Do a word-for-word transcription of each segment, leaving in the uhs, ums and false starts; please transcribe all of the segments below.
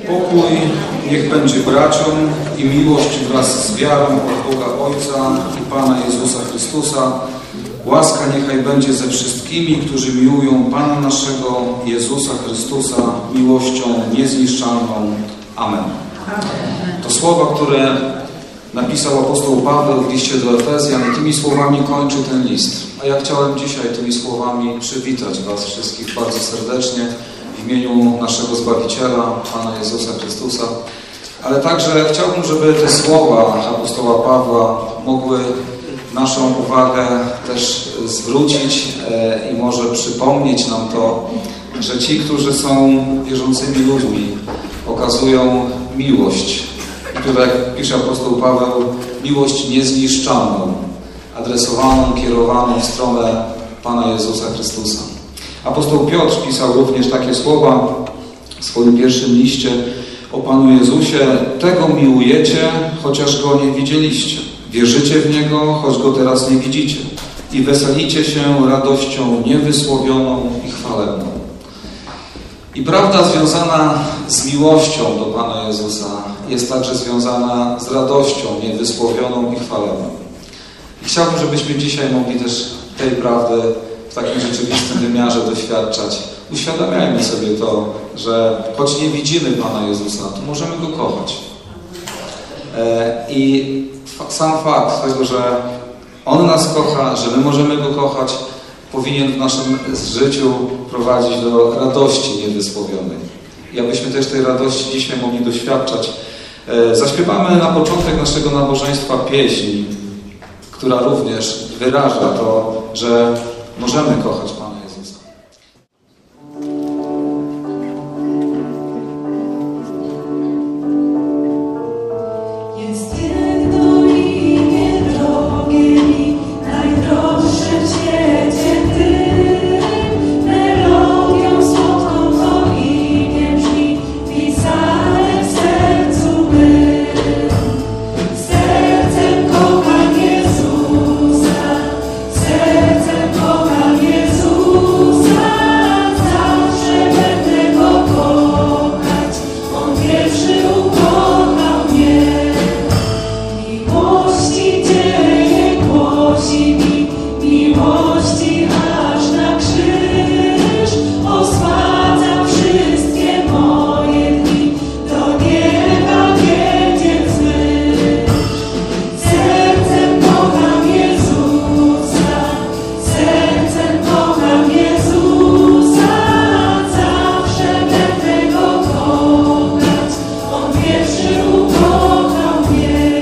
Pokój niech będzie braciom i miłość wraz z wiarą od Boga Ojca i Pana Jezusa Chrystusa. Łaska niechaj będzie ze wszystkimi, którzy miłują Pana naszego Jezusa Chrystusa miłością niezniszczalną. Amen. To słowa, które napisał apostoł Paweł w liście do Efezjan i tymi słowami kończy ten list. A ja chciałem dzisiaj tymi słowami przywitać Was wszystkich bardzo serdecznie w imieniu naszego Zbawiciela, Pana Jezusa Chrystusa. Ale także chciałbym, żeby te słowa apostoła Pawła mogły naszą uwagę też zwrócić i może przypomnieć nam to, że ci, którzy są wierzącymi ludźmi, okazują miłość. I tutaj, jak pisze apostoł Paweł, miłość niezniszczalną, adresowaną, kierowaną w stronę Pana Jezusa Chrystusa. Apostoł Piotr pisał również takie słowa w swoim pierwszym liście o Panu Jezusie. Tego miłujecie, chociaż Go nie widzieliście. Wierzycie w Niego, choć Go teraz nie widzicie. I weselicie się radością niewysłowioną i chwalebną. I prawda związana z miłością do Pana Jezusa jest także związana z radością niewysłowioną i chwalebną. I chciałbym, żebyśmy dzisiaj mogli też tej prawdy w takim rzeczywistym wymiarze doświadczać. Uświadamiajmy sobie to, że choć nie widzimy Pana Jezusa, to możemy Go kochać. I sam fakt tego, że On nas kocha, że my możemy Go kochać, powinien w naszym życiu prowadzić do radości niewysłowionej. I abyśmy też tej radości dzisiaj mogli doświadczać. Zaśpiewamy na początek naszego nabożeństwa pieśń, która również wyraża to, że możemy kochać Pana Jezusa. Jest jedno imię drogie mi, najdroższe w świecie tym, melodią słodką to imię brzmi, pisane w sercu mym. Sercem kocham Jezusa, sercem kocham Jezusa, zawsze będę Go kochać, On pierwszy ukochał mnie. Miłości dzieje głosi mi, miłości aż na krzyż, osładza wszystkie moje dni, do nieba wiedzie zwyż. Sercem kocham Jezusa, sercem kocham Jezusa, zawsze będę Go kochać, On pierwszy ukochał mnie.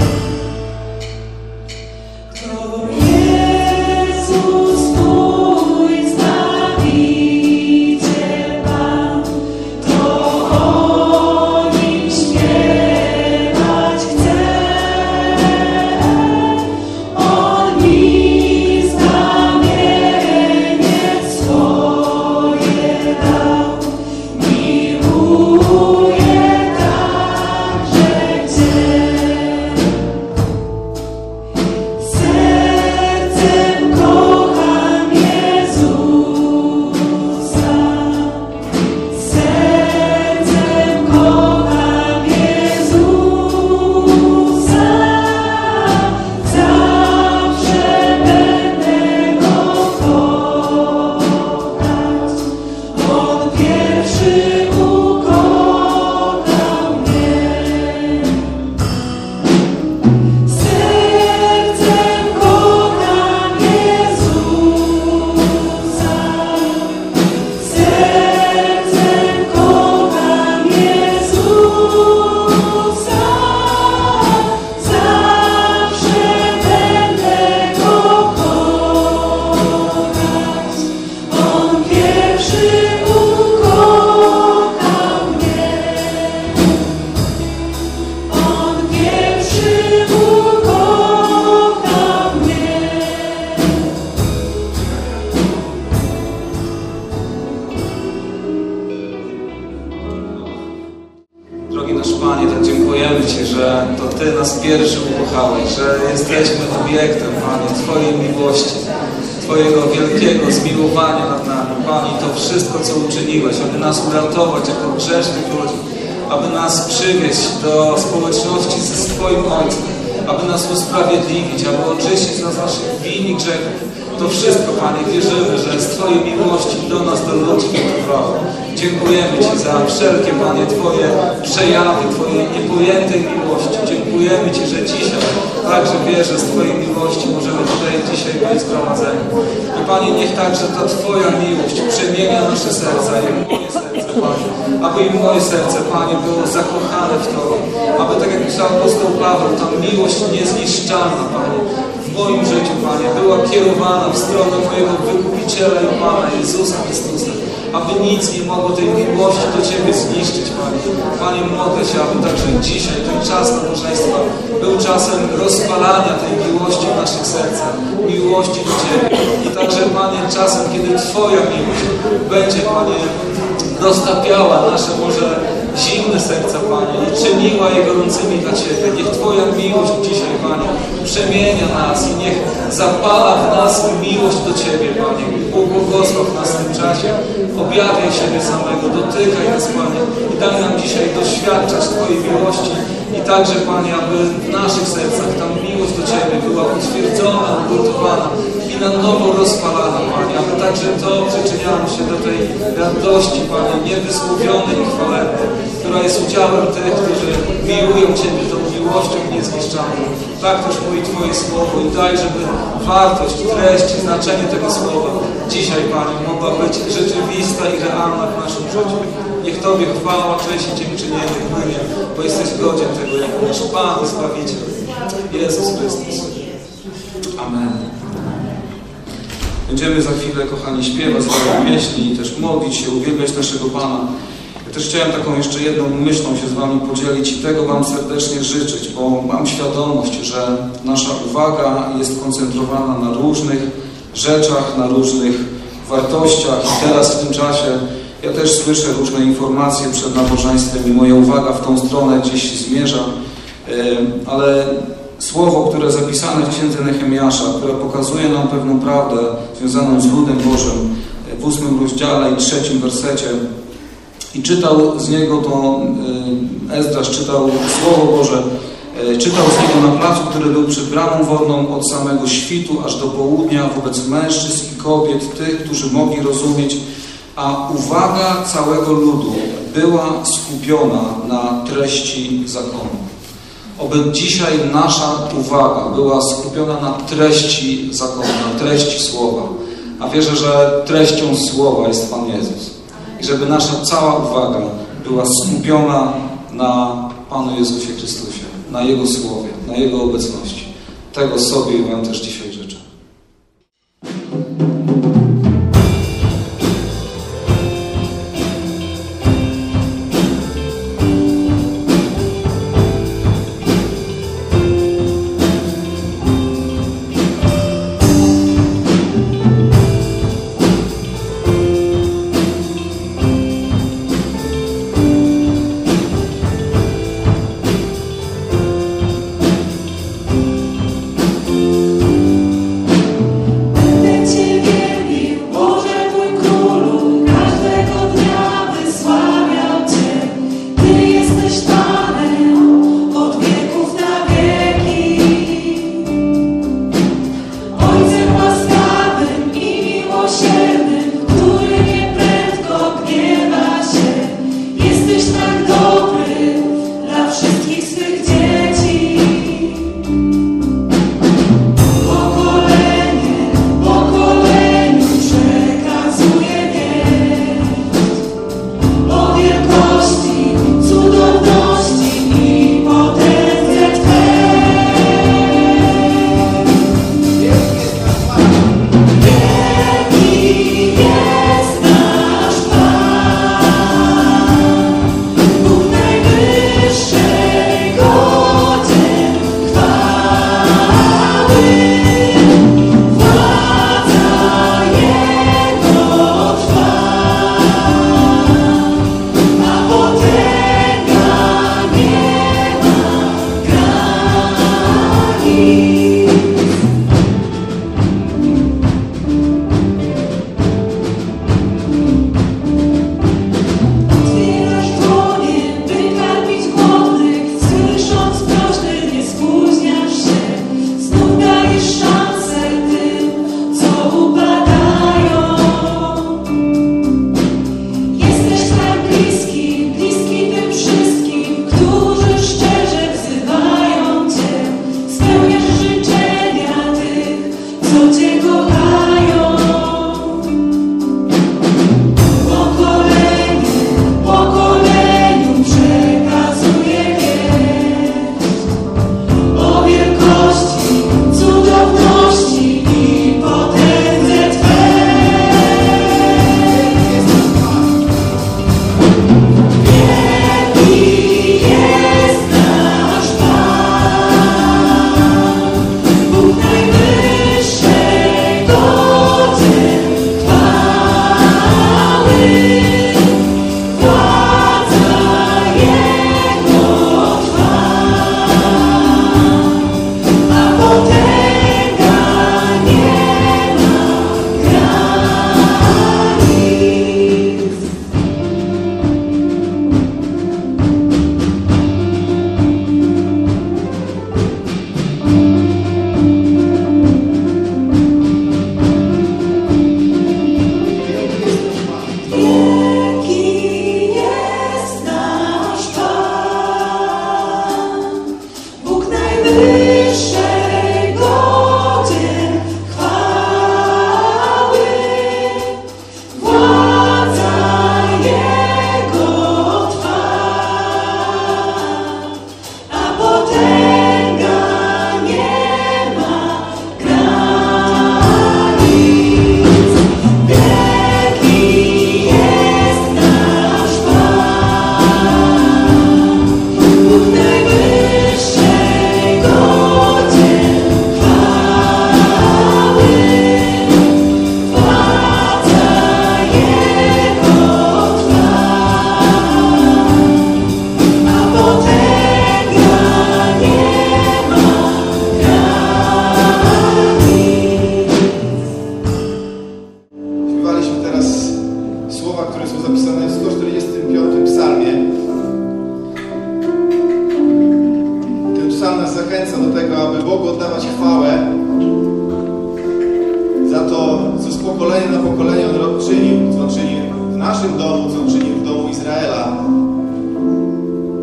To Jezus mój Zbawiciel Pan, to o Nim śpiewać chcę. On mi zbawienie swoje dał, miłuje także Cię. Sercem kocham Jezusa, sercem kocham Jezusa, zawsze będę Go kochać, On pierwszy ukochał mnie. Sercem kocham Jezusa, sercem kocham Jezusa, zawsze będę Go kochać, On pierwszy ukochał mnie. On pierwszy ukochał mnie. Drogi nasz Panie, tak dziękujemy Ci, że to Ty nas pierwszy ukochałeś, że jesteśmy obiektem, Panie, Twojej miłości, Twojego wielkiego zmiłowania nad nami. Panie, to wszystko, co uczyniłeś, aby nas uratować jako grzesznych ludzi, aby nas przywieźć do społeczności ze swoim Ojcem, aby nas usprawiedliwić, aby oczyścić nas z naszych win i grzechów. To wszystko, Panie, wierzymy, że z Twojej miłości do nas, do ludzi wypływało. Dziękujemy Ci za wszelkie, Panie, Twoje przejawy, Twojej niepojętej miłości. Dziękujemy Ci, że dzisiaj także wierzę, z Twojej miłości możemy tutaj dzisiaj być zgromadzeni. I Panie, niech także ta Twoja miłość przemienia nasze serca i moje serce, Panie. Aby i moje serce, Panie, było zakochane w Tobie. Aby, tak jak pisał apostoł Paweł, ta miłość niezniszczalna, Panie, w moim życiu, Panie, była kierowana w stronę mojego Wykupiciela i Pana Jezusa Chrystusa. Aby nic nie mogło tej miłości do Ciebie zniszczyć, Panie. Panie, modlę się, aby także dzisiaj ten czas nabożeństwa był czasem rozpalania tej miłości w naszych sercach, miłości do Ciebie. I także, Panie, czasem, kiedy Twoja miłość będzie, Panie, roztapiała nasze może zimne serca, Panie, i czyniła je gorącymi dla Ciebie. Niech Twoja miłość dzisiaj, Panie, przemienia nas i niech zapala w nas miłość do Ciebie, Panie. Błogosław nas w tym czasie, objawiaj siebie samego, dotykaj nas, Panie, i daj nam dzisiaj doświadczać Twojej miłości i także, Panie, aby w naszych sercach ta miłość do Ciebie była utwierdzona, ugrutowana i na nowo rozpalana, Panie, aby także to przyczyniało się do tej radości, Panie, niewysłowionej i chwalebnej, która jest udziałem tych, którzy miłują Ciebie tą miłością niezniszczalną. Tak też mówi Twoje Słowo i daj, żeby wartość, treść, znaczenie tego Słowa dzisiaj, Panie, mogła być rzeczywista i realna w naszym życiu. Niech Tobie chwała, cześć i dziękczynienie płynie, bo jesteś godzien tego, jako nasz Pan i Zbawiciel, Jezus Chrystus. Amen. Będziemy za chwilę, kochani, śpiewać swoje pieśni i też modlić się, uwielbiać naszego Pana. Ja też chciałem taką jeszcze jedną myślą się z Wami podzielić i tego Wam serdecznie życzyć, bo mam świadomość, że nasza uwaga jest koncentrowana na różnych rzeczach, na różnych wartościach i teraz w tym czasie ja też słyszę różne informacje przed nabożeństwem i moja uwaga w tą stronę gdzieś zmierza, ale słowo, które zapisane w Księdze Nehemiasza, które pokazuje nam pewną prawdę związaną z ludem Bożym w ósmym rozdziale i trzecim wersecie, i czytał z niego to, Ezdrasz czytał Słowo Boże, czytał z niego na placu, który był przed bramą wodną od samego świtu aż do południa wobec mężczyzn i kobiet, tych, którzy mogli rozumieć, a uwaga całego ludu była skupiona na treści zakonu. Oby dzisiaj nasza uwaga była skupiona na treści zakonu, na treści Słowa. A wierzę, że treścią Słowa jest Pan Jezus. I żeby nasza cała uwaga była skupiona na Panu Jezusie Chrystusie, na Jego Słowie, na Jego obecności. Tego sobie i Wam też dzisiaj życzę. Thank you.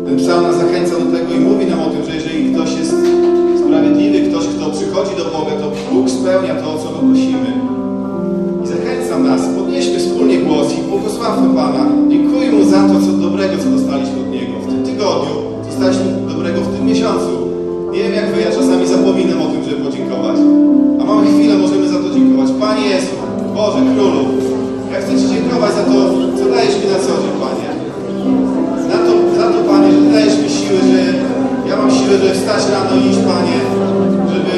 Ten psalm nas zachęca do tego i mówi nam o tym, że jeżeli ktoś jest sprawiedliwy, ktoś, kto przychodzi do Boga, to Bóg spełnia to, o co go prosimy. I zachęcam nas, podnieśmy wspólnie głos i błogosławmy Pana. Dziękuję Mu za to, co dobrego, co dostaliśmy od Niego. W tym tygodniu dostaliśmy dobrego, w tym miesiącu. Nie wiem jak Wy, ja czasami zapominam o tym, żeby podziękować. A mamy chwilę, możemy za to dziękować. Panie Jezu, Boże, Królu, ja chcę Ci dziękować za to, co dajesz mi na co dzień, Panie. Za to, za to, Panie, że dajesz mi siły, że ja mam siłę, żeby wstać rano i iść, Panie, żeby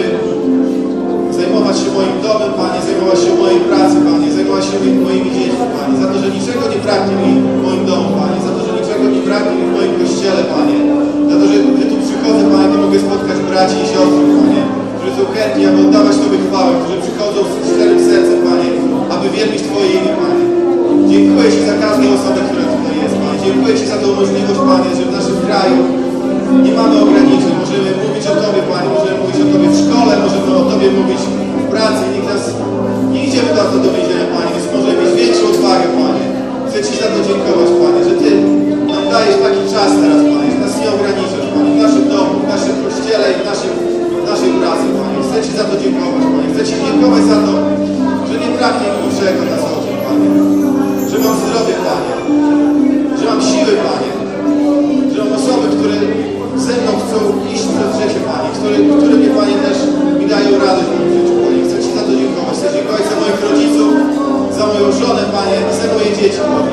zajmować się moim domem, Panie, zajmować się mojej pracy, Panie, zajmować się moimi dziećmi, Panie, za to, że niczego nie braknie mi w moim domu, Panie, za to, że niczego nie braknie mi w moim kościele, Panie, za to, że Gdy tu przychodzę, Panie, to mogę spotkać braci i siostry, Panie, którzy są chętni, aby oddawać Tobie chwałę, którzy przychodzą z szczerym sercem, Panie, aby wielbić Twoje imię, Panie. Dziękuję Ci za każdą osobę, która tutaj jest, Panie. Dziękuję Ci za tą możliwość, Panie, że w naszym kraju nie mamy ograniczeń. Możemy mówić o Tobie, Panie, możemy mówić o Tobie w szkole, możemy o Tobie mówić w pracy. Nikt nas, nie idziemy do, do więzienia, Panie, więc możemy mieć większą odwagę, Panie. Chcę Ci za to dziękować, Panie, że Ty nam dajesz taki czas teraz, Panie, że nas nie ograniczasz, Panie, w naszym domu, w naszym kościele i w, naszym, w naszej pracy, Panie. Chcę Ci za to dziękować, Panie. Chcę Ci dziękować za to, że nie braknie mi niczego na co dzień, Panie. Że mam zdrowie, Panie. Że mam siły, Panie. Że mam osoby, które ze mną chcą iść przez życie, Panie. Które, które mnie, Panie, też mi dają radę w moim życiu, Panie. Chcę Ci za to dziękować. Chcę dziękować za moich rodziców, za moją żonę, Panie, i za moje dzieci, Panie.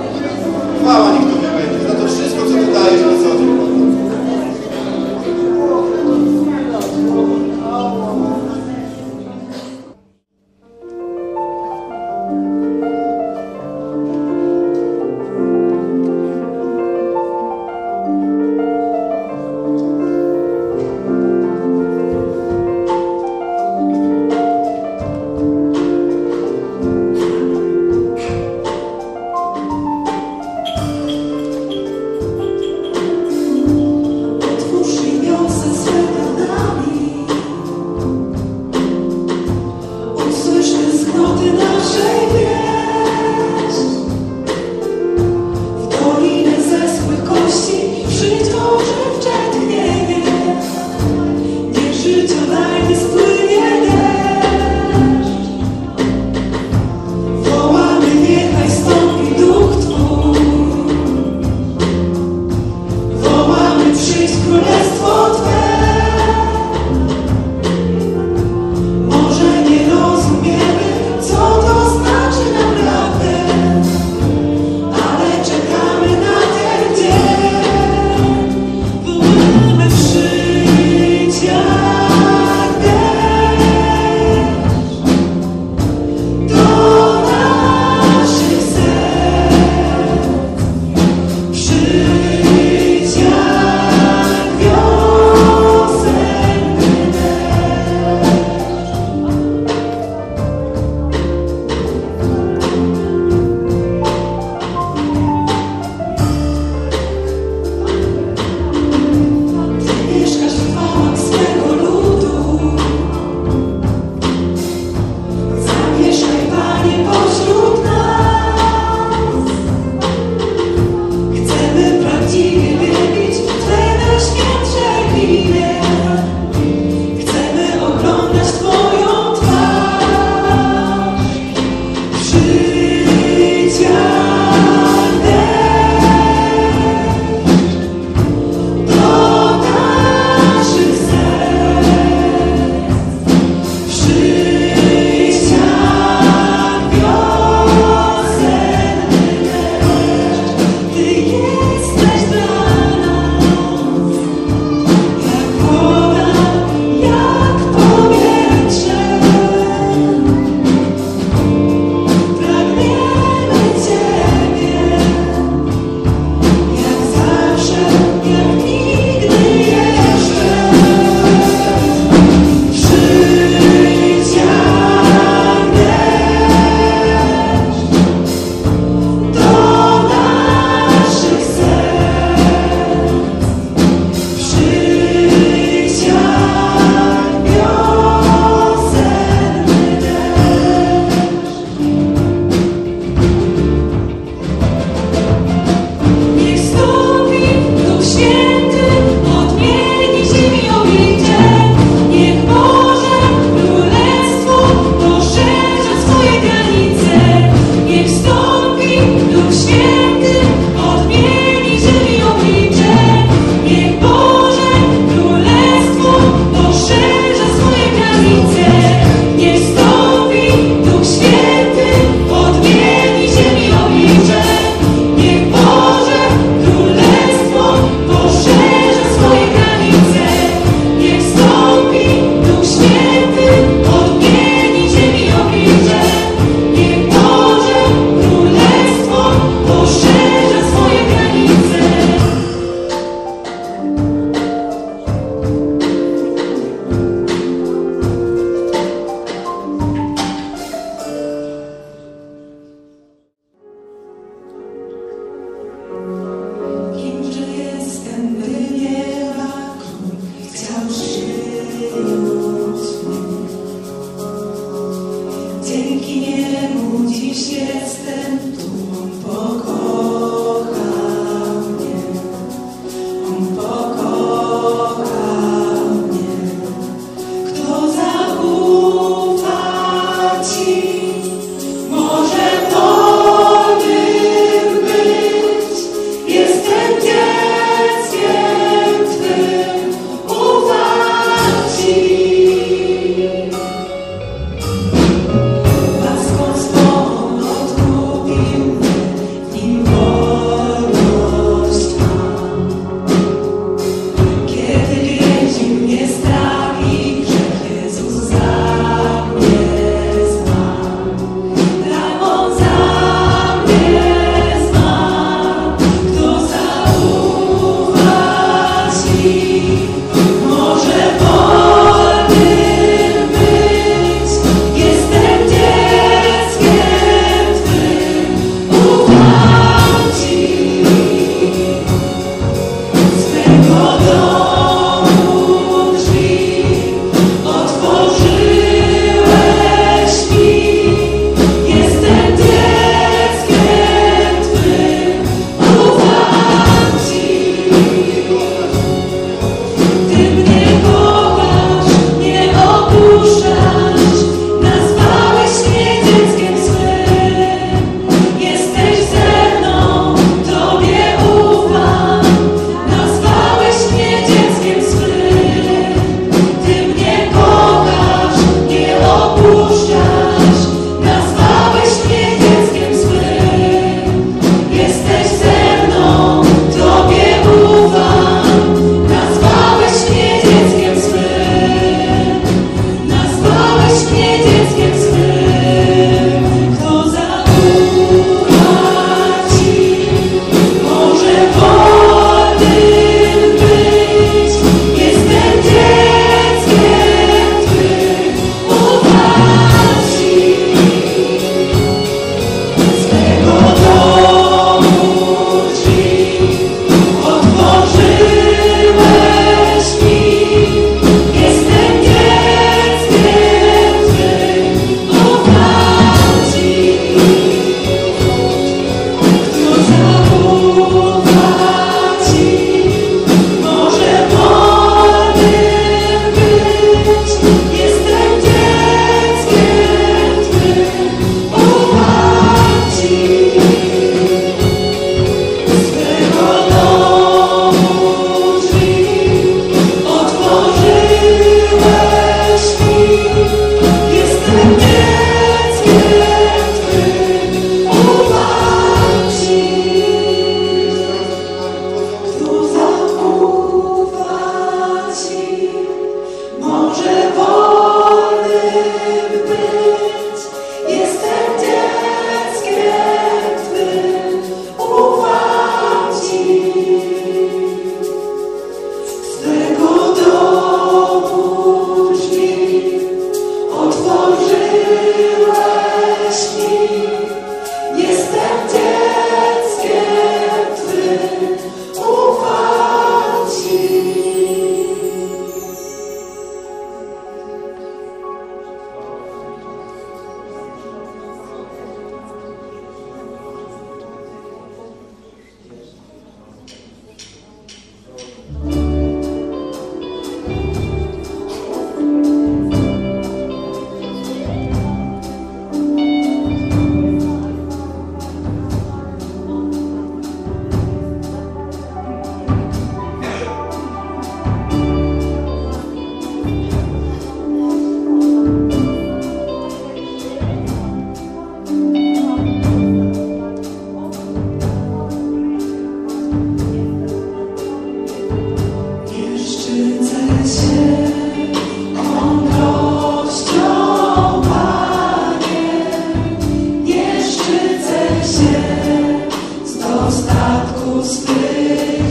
Chwała niech Tobie będzie. Za to wszystko, co Ty dajesz na co dzień, Panie. w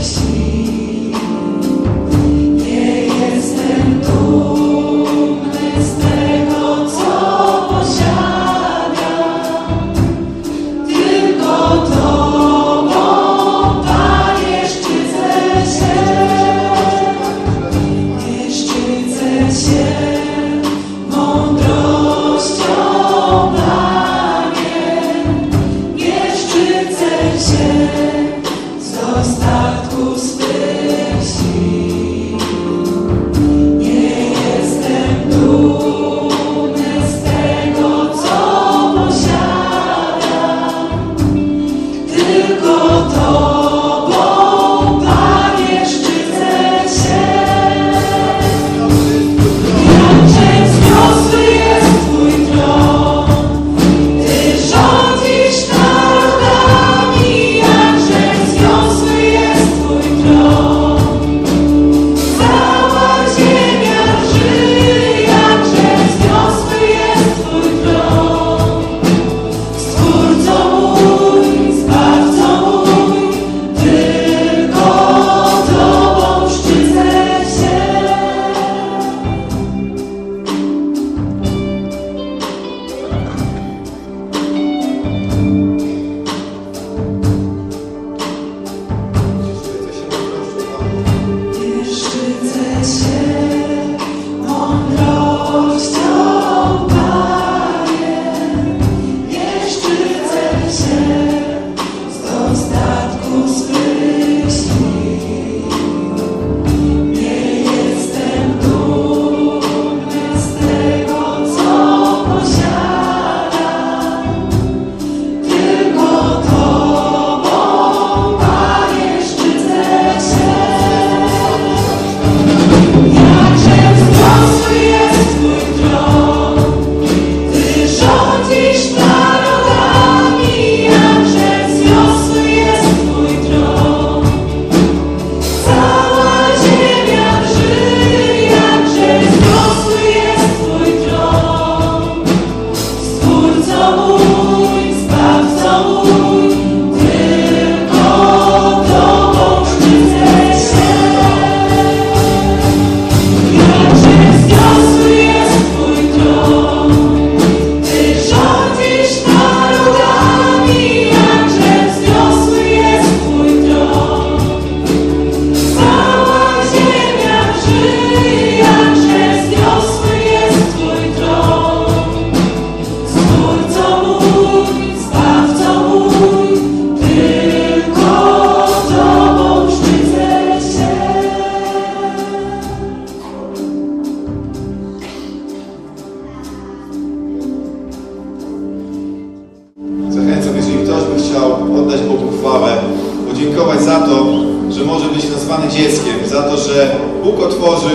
podziękować za to, że może być nazwany dzieckiem, za to, że Bóg otworzył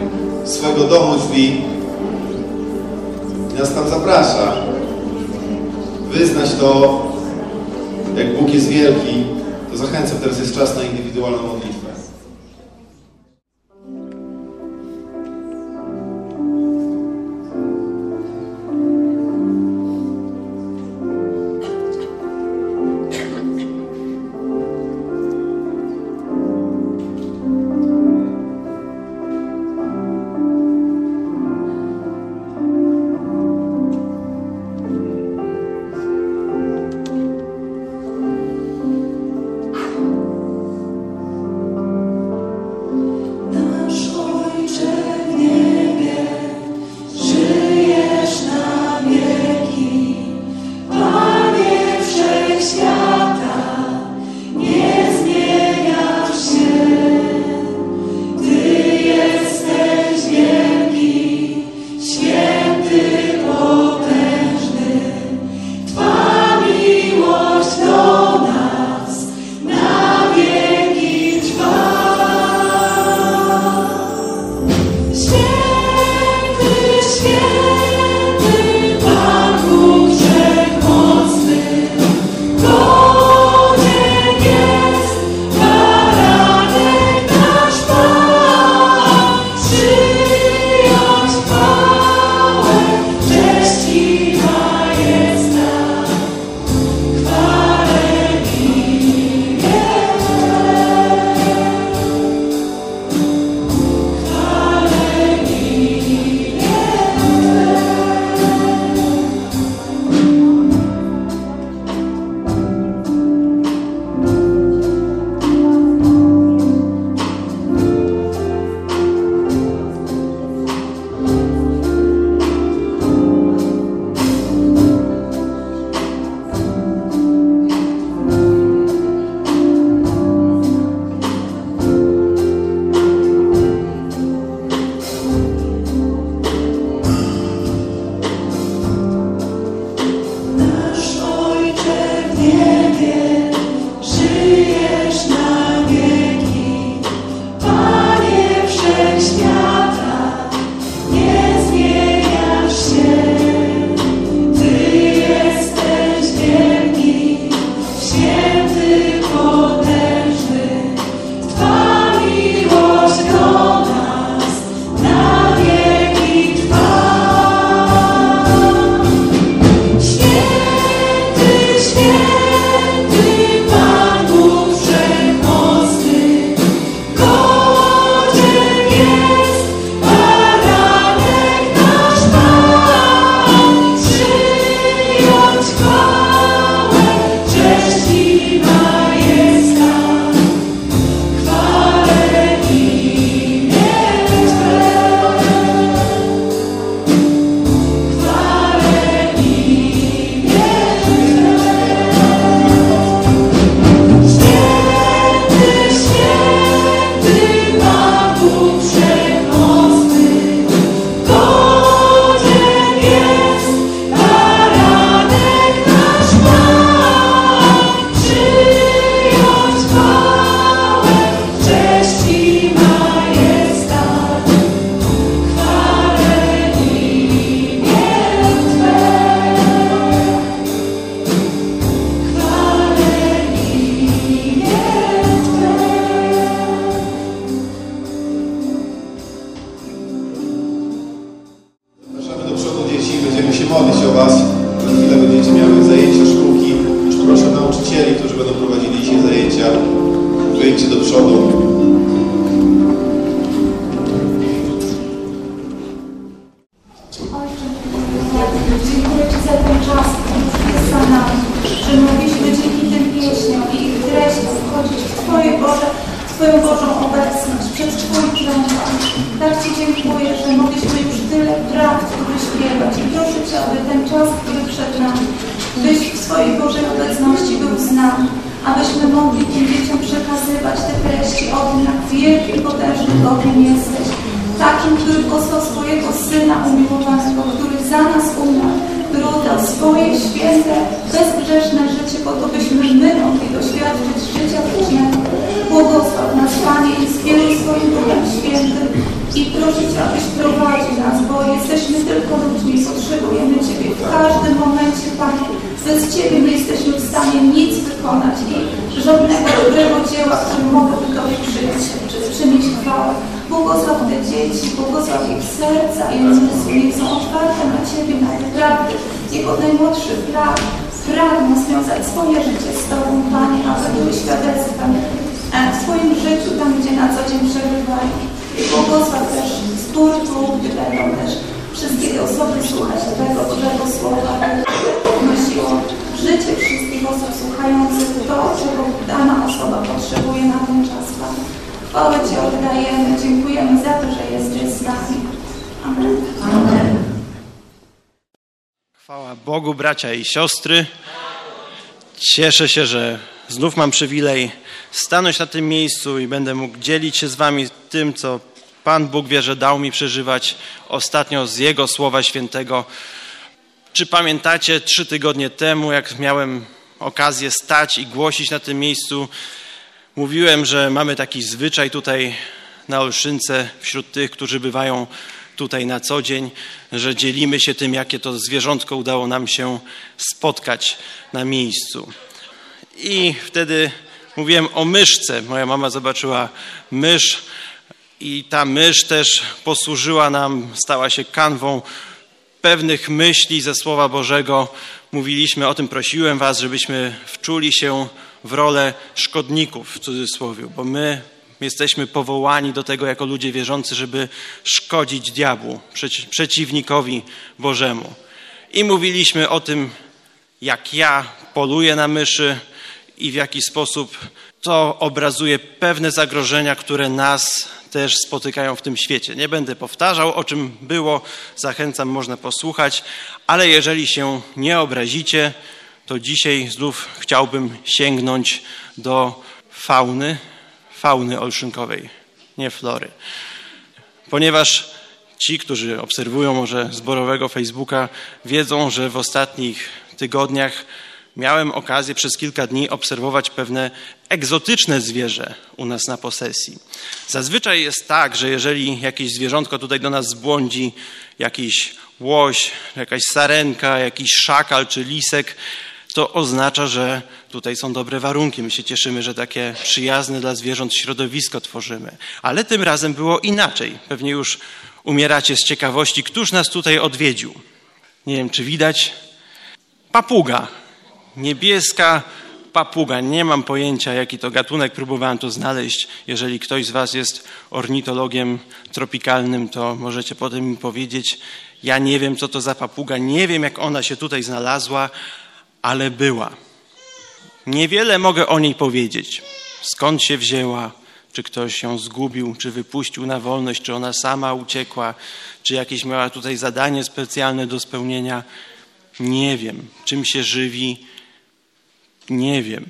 swego domu drzwi i nas tam zaprasza. Wyznać to, jak Bóg jest wielki, to zachęcam, teraz jest czas na indywidualną modlitwę. Ojcze, dziękuję Ci za ten czas, który jest za nami, że mogliśmy dzięki tym pieśniom i ich treściom wchodzić w Twoje Boże, Twoją Bożą obecność, przed Twój tron. Tak Ci dziękuję, że mogliśmy już tyle prawd wyśpiewać i proszę Cię, aby ten czas, który przed nami, byś w swojej Bożej obecności był z nami, abyśmy mogli tym dzieciom przekazywać te treści o tym, jak wielkim, potężnym Bogiem jesteś. Takim, który posłał swojego Syna umiłowanego, który za nas umarł, który oddał swoje święte, bezgrzeszne życie po to, byśmy my mogli doświadczyć życia wiecznego. Błogosław nas, Panie, i inspiruj swoim Duchem Świętym i proszę Cię, abyś prowadził nas, bo jesteśmy tylko ludźmi i potrzebujemy Ciebie w każdym momencie, Panie. Bez Ciebie nie jesteśmy w stanie nic wykonać i żadnego dobrego dzieła, które mogłoby Tobie przyjąć, czy przynieść chwałę. Błogosław te dzieci, błogosław ich serca i umysły, niech są otwarte na Ciebie, na te prawdy. Niech od najmłodszych lat pragną związać swoje życie z Tobą, Panie, aby były świadectwem w swoim życiu, tam gdzie na co dzień przebywają. I błogosław też zbór tu, gdy będą też wszystkie osoby słuchać Twojego Bożego Słowa, wnosiło życie wszystkich osób słuchających to, czego dana osoba potrzebuje na ten czas, Panie. Chwałę Ci oddajemy, dziękujemy za to, że jesteś z nami. Amen. Amen. Chwała Bogu, bracia i siostry. Cieszę się, że znów mam przywilej stanąć na tym miejscu i będę mógł dzielić się z wami tym, co Pan Bóg wie, że dał mi przeżywać ostatnio z Jego Słowa Świętego. Czy pamiętacie trzy tygodnie temu, jak miałem okazję stać i głosić na tym miejscu, mówiłem, że mamy taki zwyczaj tutaj na Olszynce wśród tych, którzy bywają tutaj na co dzień, że dzielimy się tym, jakie to zwierzątko udało nam się spotkać na miejscu. I wtedy mówiłem o myszce. Moja mama zobaczyła mysz i ta mysz też posłużyła nam, stała się kanwą pewnych myśli ze Słowa Bożego. Mówiliśmy o tym, prosiłem was, żebyśmy wczuli się w rolę szkodników, w cudzysłowie, bo my jesteśmy powołani do tego jako ludzie wierzący, żeby szkodzić diabłu, przeci- przeciwnikowi Bożemu. I mówiliśmy o tym, jak ja poluję na myszy i w jaki sposób to obrazuje pewne zagrożenia, które nas też spotykają w tym świecie. Nie będę powtarzał, o czym było, zachęcam, można posłuchać, ale jeżeli się nie obrazicie, to dzisiaj znów chciałbym sięgnąć do fauny, fauny olszynkowej, nie flory. Ponieważ ci, którzy obserwują może zborowego Facebooka, wiedzą, że w ostatnich tygodniach miałem okazję przez kilka dni obserwować pewne egzotyczne zwierzę u nas na posesji. Zazwyczaj jest tak, że jeżeli jakieś zwierzątko tutaj do nas zbłądzi, jakiś łoś, jakaś sarenka, jakiś szakal czy lisek, to oznacza, że tutaj są dobre warunki. My się cieszymy, że takie przyjazne dla zwierząt środowisko tworzymy. Ale tym razem było inaczej. Pewnie już umieracie z ciekawości, któż nas tutaj odwiedził. Nie wiem, czy widać. Papuga. Niebieska papuga. Nie mam pojęcia, jaki to gatunek. Próbowałem to znaleźć. Jeżeli ktoś z was jest ornitologiem tropikalnym, to możecie potem mi powiedzieć. Ja nie wiem, co to za papuga. Nie wiem, jak ona się tutaj znalazła, ale była. Niewiele mogę o niej powiedzieć. Skąd się wzięła? Czy ktoś ją zgubił? Czy wypuścił na wolność? Czy ona sama uciekła? Czy jakieś miała tutaj zadanie specjalne do spełnienia? Nie wiem. Czym się żywi? Nie wiem.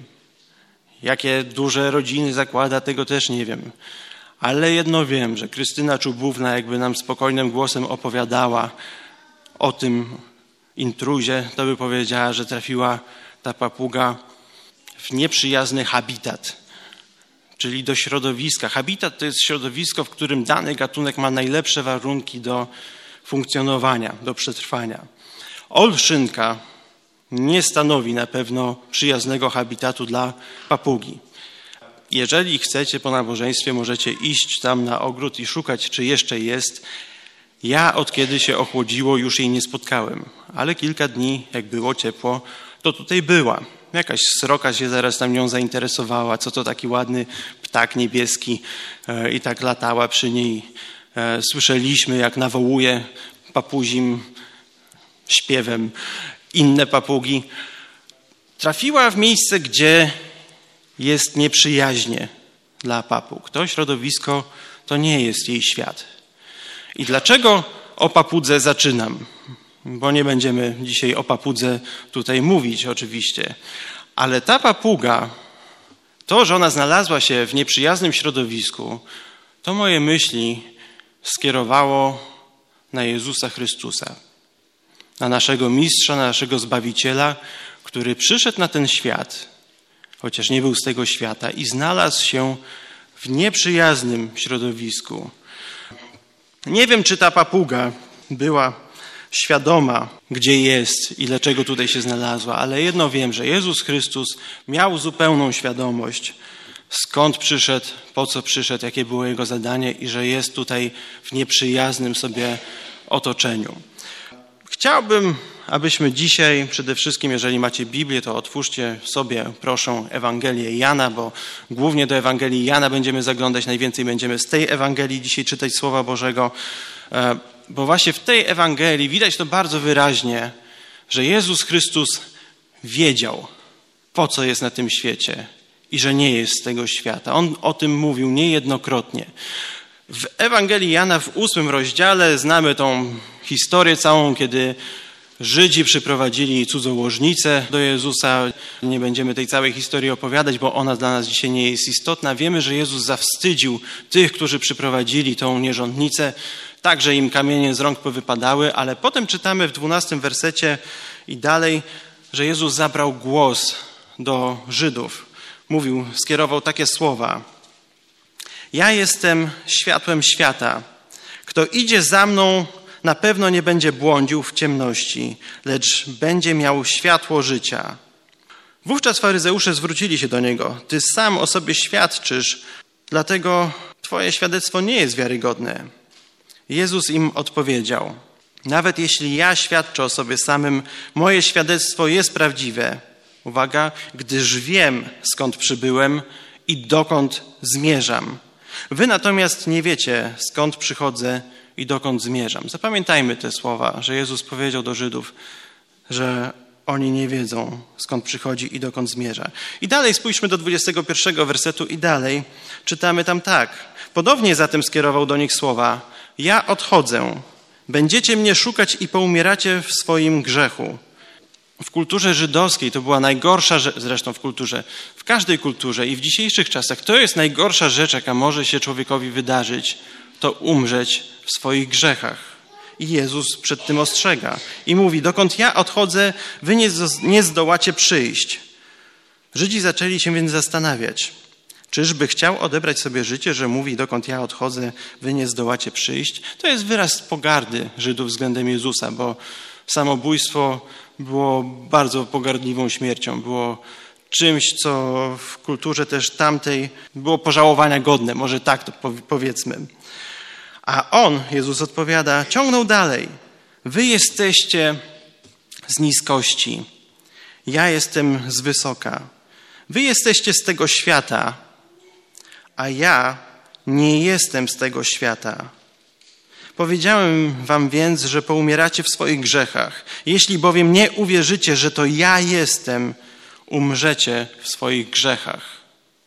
Jakie duże rodziny zakłada? Tego też nie wiem. Ale jedno wiem, że Krystyna Czubówna jakby nam spokojnym głosem opowiadała o tym intruzie, to by powiedziała, że trafiła ta papuga w nieprzyjazny habitat, czyli do środowiska. Habitat to jest środowisko, w którym dany gatunek ma najlepsze warunki do funkcjonowania, do przetrwania. Olszynka nie stanowi na pewno przyjaznego habitatu dla papugi. Jeżeli chcecie po nabożeństwie, możecie iść tam na ogród i szukać, czy jeszcze jest. Ja od kiedy się ochłodziło, już jej nie spotkałem, ale kilka dni, jak było ciepło, to tutaj była. Jakaś sroka się zaraz tam nią zainteresowała, co to taki ładny ptak niebieski e, i tak latała przy niej. E, słyszeliśmy, jak nawołuje papuzim śpiewem inne papugi. Trafiła w miejsce, gdzie jest nieprzyjaźnie dla papug. To środowisko to nie jest jej świat. I dlaczego o papudze zaczynam? Bo nie będziemy dzisiaj o papudze tutaj mówić oczywiście. Ale ta papuga, to, że ona znalazła się w nieprzyjaznym środowisku, to moje myśli skierowało na Jezusa Chrystusa. Na naszego mistrza, na naszego Zbawiciela, który przyszedł na ten świat, chociaż nie był z tego świata i znalazł się w nieprzyjaznym środowisku. Nie wiem, czy ta papuga była świadoma, gdzie jest i dlaczego tutaj się znalazła, ale jedno wiem, że Jezus Chrystus miał zupełną świadomość, skąd przyszedł, po co przyszedł, jakie było jego zadanie i że jest tutaj w nieprzyjaznym sobie otoczeniu. Chciałbym, abyśmy dzisiaj przede wszystkim, jeżeli macie Biblię, to otwórzcie sobie, proszę, Ewangelię Jana, bo głównie do Ewangelii Jana będziemy zaglądać, najwięcej będziemy z tej Ewangelii dzisiaj czytać Słowa Bożego, bo właśnie w tej Ewangelii widać to bardzo wyraźnie, że Jezus Chrystus wiedział, po co jest na tym świecie i że nie jest z tego świata. On o tym mówił niejednokrotnie. W Ewangelii Jana w ósmym rozdziale znamy tą historię całą, kiedy Żydzi przyprowadzili cudzołożnicę do Jezusa. Nie będziemy tej całej historii opowiadać, bo ona dla nas dzisiaj nie jest istotna. Wiemy, że Jezus zawstydził tych, którzy przyprowadzili tą nierządnicę, tak, że im kamienie z rąk powypadały, ale potem czytamy w dwunastym wersecie i dalej, że Jezus zabrał głos do Żydów. Mówił, skierował takie słowa. Ja jestem światłem świata. Kto idzie za mną, na pewno nie będzie błądził w ciemności, lecz będzie miał światło życia. Wówczas faryzeusze zwrócili się do niego. Ty sam o sobie świadczysz, dlatego twoje świadectwo nie jest wiarygodne. Jezus im odpowiedział. Nawet jeśli ja świadczę o sobie samym, moje świadectwo jest prawdziwe. Uwaga, gdyż wiem, skąd przybyłem i dokąd zmierzam. Wy natomiast nie wiecie, skąd przychodzę i dokąd zmierzam. Zapamiętajmy te słowa, że Jezus powiedział do Żydów, że oni nie wiedzą, skąd przychodzi i dokąd zmierza. I dalej spójrzmy do dwudziestego pierwszego wersetu i dalej czytamy tam tak. Podobnie zatem skierował do nich słowa. Ja odchodzę. Będziecie mnie szukać i poumieracie w swoim grzechu. W kulturze żydowskiej to była najgorsza rzecz, zresztą w kulturze, w każdej kulturze i w dzisiejszych czasach, to jest najgorsza rzecz, jaka może się człowiekowi wydarzyć, to umrzeć w swoich grzechach. I Jezus przed tym ostrzega i mówi, dokąd ja odchodzę, wy nie, nie zdołacie przyjść. Żydzi zaczęli się więc zastanawiać, czyżby chciał odebrać sobie życie, że mówi, dokąd ja odchodzę, wy nie zdołacie przyjść? To jest wyraz pogardy Żydów względem Jezusa, bo samobójstwo było bardzo pogardliwą śmiercią, było czymś, co w kulturze też tamtej było pożałowania godne, może tak to powiedzmy. A on, Jezus odpowiada, ciągnął dalej. Wy jesteście z niskości, ja jestem z wysoka. Wy jesteście z tego świata, a ja nie jestem z tego świata. Powiedziałem wam więc, że poumieracie w swoich grzechach. Jeśli bowiem nie uwierzycie, że to ja jestem, umrzecie w swoich grzechach.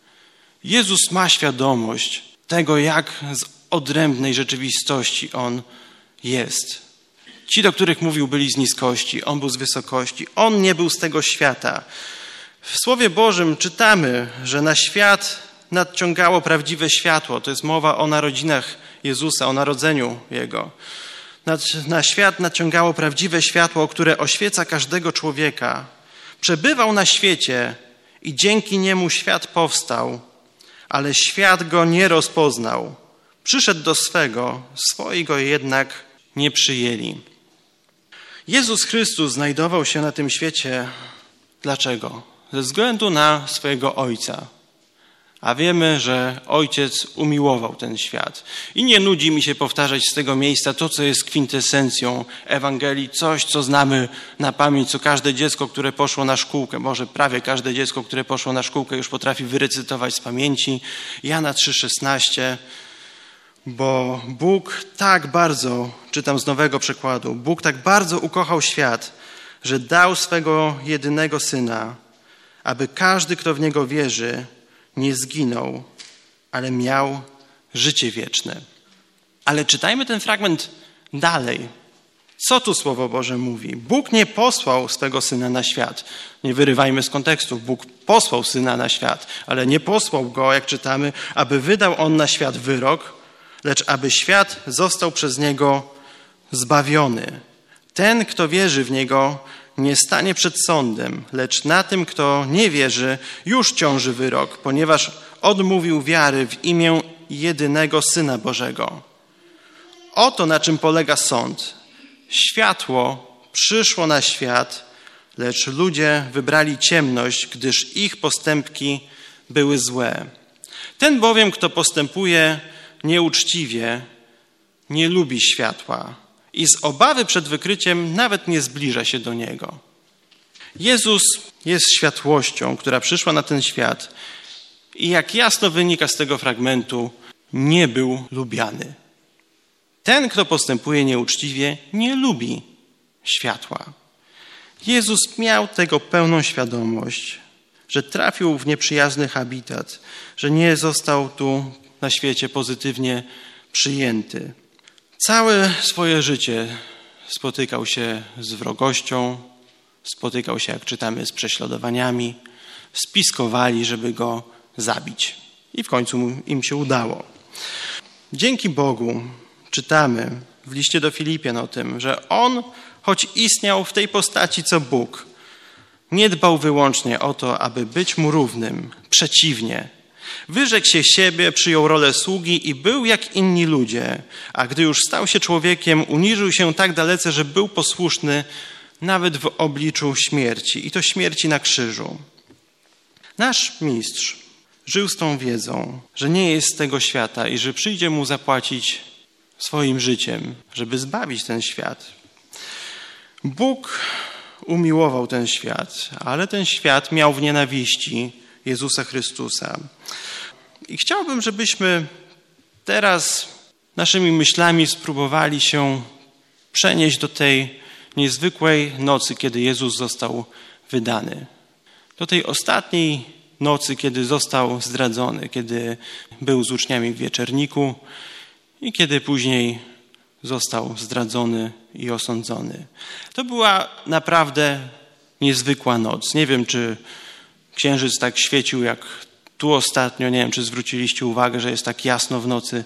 Jezus ma świadomość tego, jak z odrębnej rzeczywistości On jest. Ci, do których mówił, byli z niskości, On był z wysokości. On nie był z tego świata. W Słowie Bożym czytamy, że na świat nadciągało prawdziwe światło. To jest mowa o narodzinach Jezusa, o narodzeniu Jego. Na, na świat nadciągało prawdziwe światło, które oświeca każdego człowieka. Przebywał na świecie i dzięki niemu świat powstał, ale świat go nie rozpoznał. Przyszedł do swego, swoi go jednak nie przyjęli. Jezus Chrystus znajdował się na tym świecie. Dlaczego? Ze względu na swojego Ojca. A wiemy, że Ojciec umiłował ten świat. I nie nudzi mi się powtarzać z tego miejsca to, co jest kwintesencją Ewangelii, coś, co znamy na pamięć, co każde dziecko, które poszło na szkółkę, może prawie każde dziecko, które poszło na szkółkę, już potrafi wyrecytować z pamięci. Jana trzy szesnaście. Bo Bóg tak bardzo, czytam z nowego przekładu, Bóg tak bardzo ukochał świat, że dał swego jedynego Syna, aby każdy, kto w Niego wierzy, nie zginął, ale miał życie wieczne. Ale czytajmy ten fragment dalej. Co tu Słowo Boże mówi? Bóg nie posłał swego Syna na świat. Nie wyrywajmy z kontekstu. Bóg posłał Syna na świat, ale nie posłał Go, jak czytamy, aby wydał On na świat wyrok, lecz aby świat został przez Niego zbawiony. Ten, kto wierzy w Niego, nie stanie przed sądem, lecz na tym, kto nie wierzy, już ciąży wyrok, ponieważ odmówił wiary w imię jedynego Syna Bożego. Oto na czym polega sąd. Światło przyszło na świat, lecz ludzie wybrali ciemność, gdyż ich postępki były złe. Ten bowiem, kto postępuje nieuczciwie, nie lubi światła i z obawy przed wykryciem nawet nie zbliża się do niego. Jezus jest światłością, która przyszła na ten świat i jak jasno wynika z tego fragmentu, nie był lubiany. Ten, kto postępuje nieuczciwie, nie lubi światła. Jezus miał tego pełną świadomość, że trafił w nieprzyjazny habitat, że nie został tu na świecie pozytywnie przyjęty. Całe swoje życie spotykał się z wrogością, spotykał się, jak czytamy, z prześladowaniami, spiskowali, żeby go zabić. I w końcu im się udało. Dzięki Bogu czytamy w liście do Filipian o tym, że On, choć istniał w tej postaci co Bóg, nie dbał wyłącznie o to, aby być Mu równym. Przeciwnie, wyrzekł się siebie, przyjął rolę sługi i był jak inni ludzie, a gdy już stał się człowiekiem, uniżył się tak dalece, że był posłuszny nawet w obliczu śmierci, i to śmierci na krzyżu. Nasz mistrz żył z tą wiedzą, że nie jest z tego świata i że przyjdzie mu zapłacić swoim życiem, żeby zbawić ten świat. Bóg umiłował ten świat, ale ten świat miał w nienawiści Jezusa Chrystusa. I chciałbym, żebyśmy teraz naszymi myślami spróbowali się przenieść do tej niezwykłej nocy, kiedy Jezus został wydany. Do tej ostatniej nocy, kiedy został zdradzony, kiedy był z uczniami w wieczerniku i kiedy później został zdradzony i osądzony. To była naprawdę niezwykła noc. Nie wiem, czy księżyc tak świecił jak tu ostatnio. Nie wiem, czy zwróciliście uwagę, że jest tak jasno w nocy.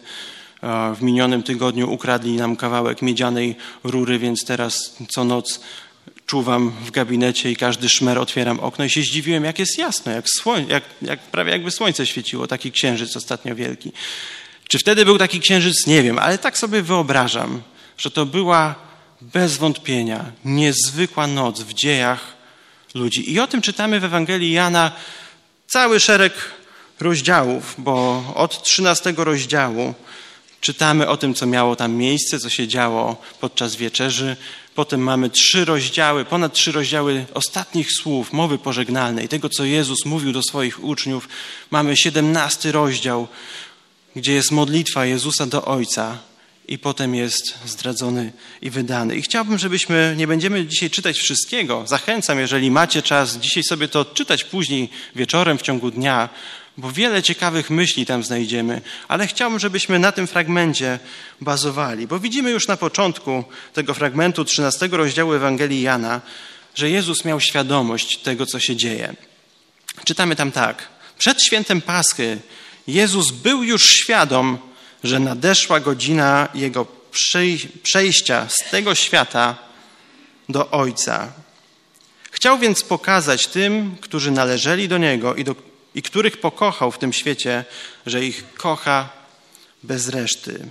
W minionym tygodniu ukradli nam kawałek miedzianej rury, więc teraz co noc czuwam w gabinecie i każdy szmer otwieram okno i się zdziwiłem, jak jest jasno, jak, słoń, jak, jak prawie jakby słońce świeciło, taki księżyc ostatnio wielki. Czy wtedy był taki księżyc? Nie wiem, ale tak sobie wyobrażam, że to była bez wątpienia niezwykła noc w dziejach ludzi. I o tym czytamy w Ewangelii Jana cały szereg rozdziałów, bo od trzynastego rozdziału czytamy o tym, co miało tam miejsce, co się działo podczas wieczerzy. Potem mamy trzy rozdziały, ponad trzy rozdziały ostatnich słów, mowy pożegnalnej, tego, co Jezus mówił do swoich uczniów. Mamy siedemnasty rozdział, gdzie jest modlitwa Jezusa do Ojca i potem jest zdradzony i wydany. I chciałbym, żebyśmy, nie będziemy dzisiaj czytać wszystkiego. Zachęcam, jeżeli macie czas, dzisiaj sobie to odczytać później wieczorem w ciągu dnia, bo wiele ciekawych myśli tam znajdziemy, ale chciałbym, żebyśmy na tym fragmencie bazowali, bo widzimy już na początku tego fragmentu trzynastego rozdziału Ewangelii Jana, że Jezus miał świadomość tego, co się dzieje. Czytamy tam tak. Przed świętem Paschy Jezus był już świadom, że nadeszła godzina Jego przejścia z tego świata do Ojca. Chciał więc pokazać tym, którzy należeli do Niego i, do, i których pokochał w tym świecie, że ich kocha bez reszty.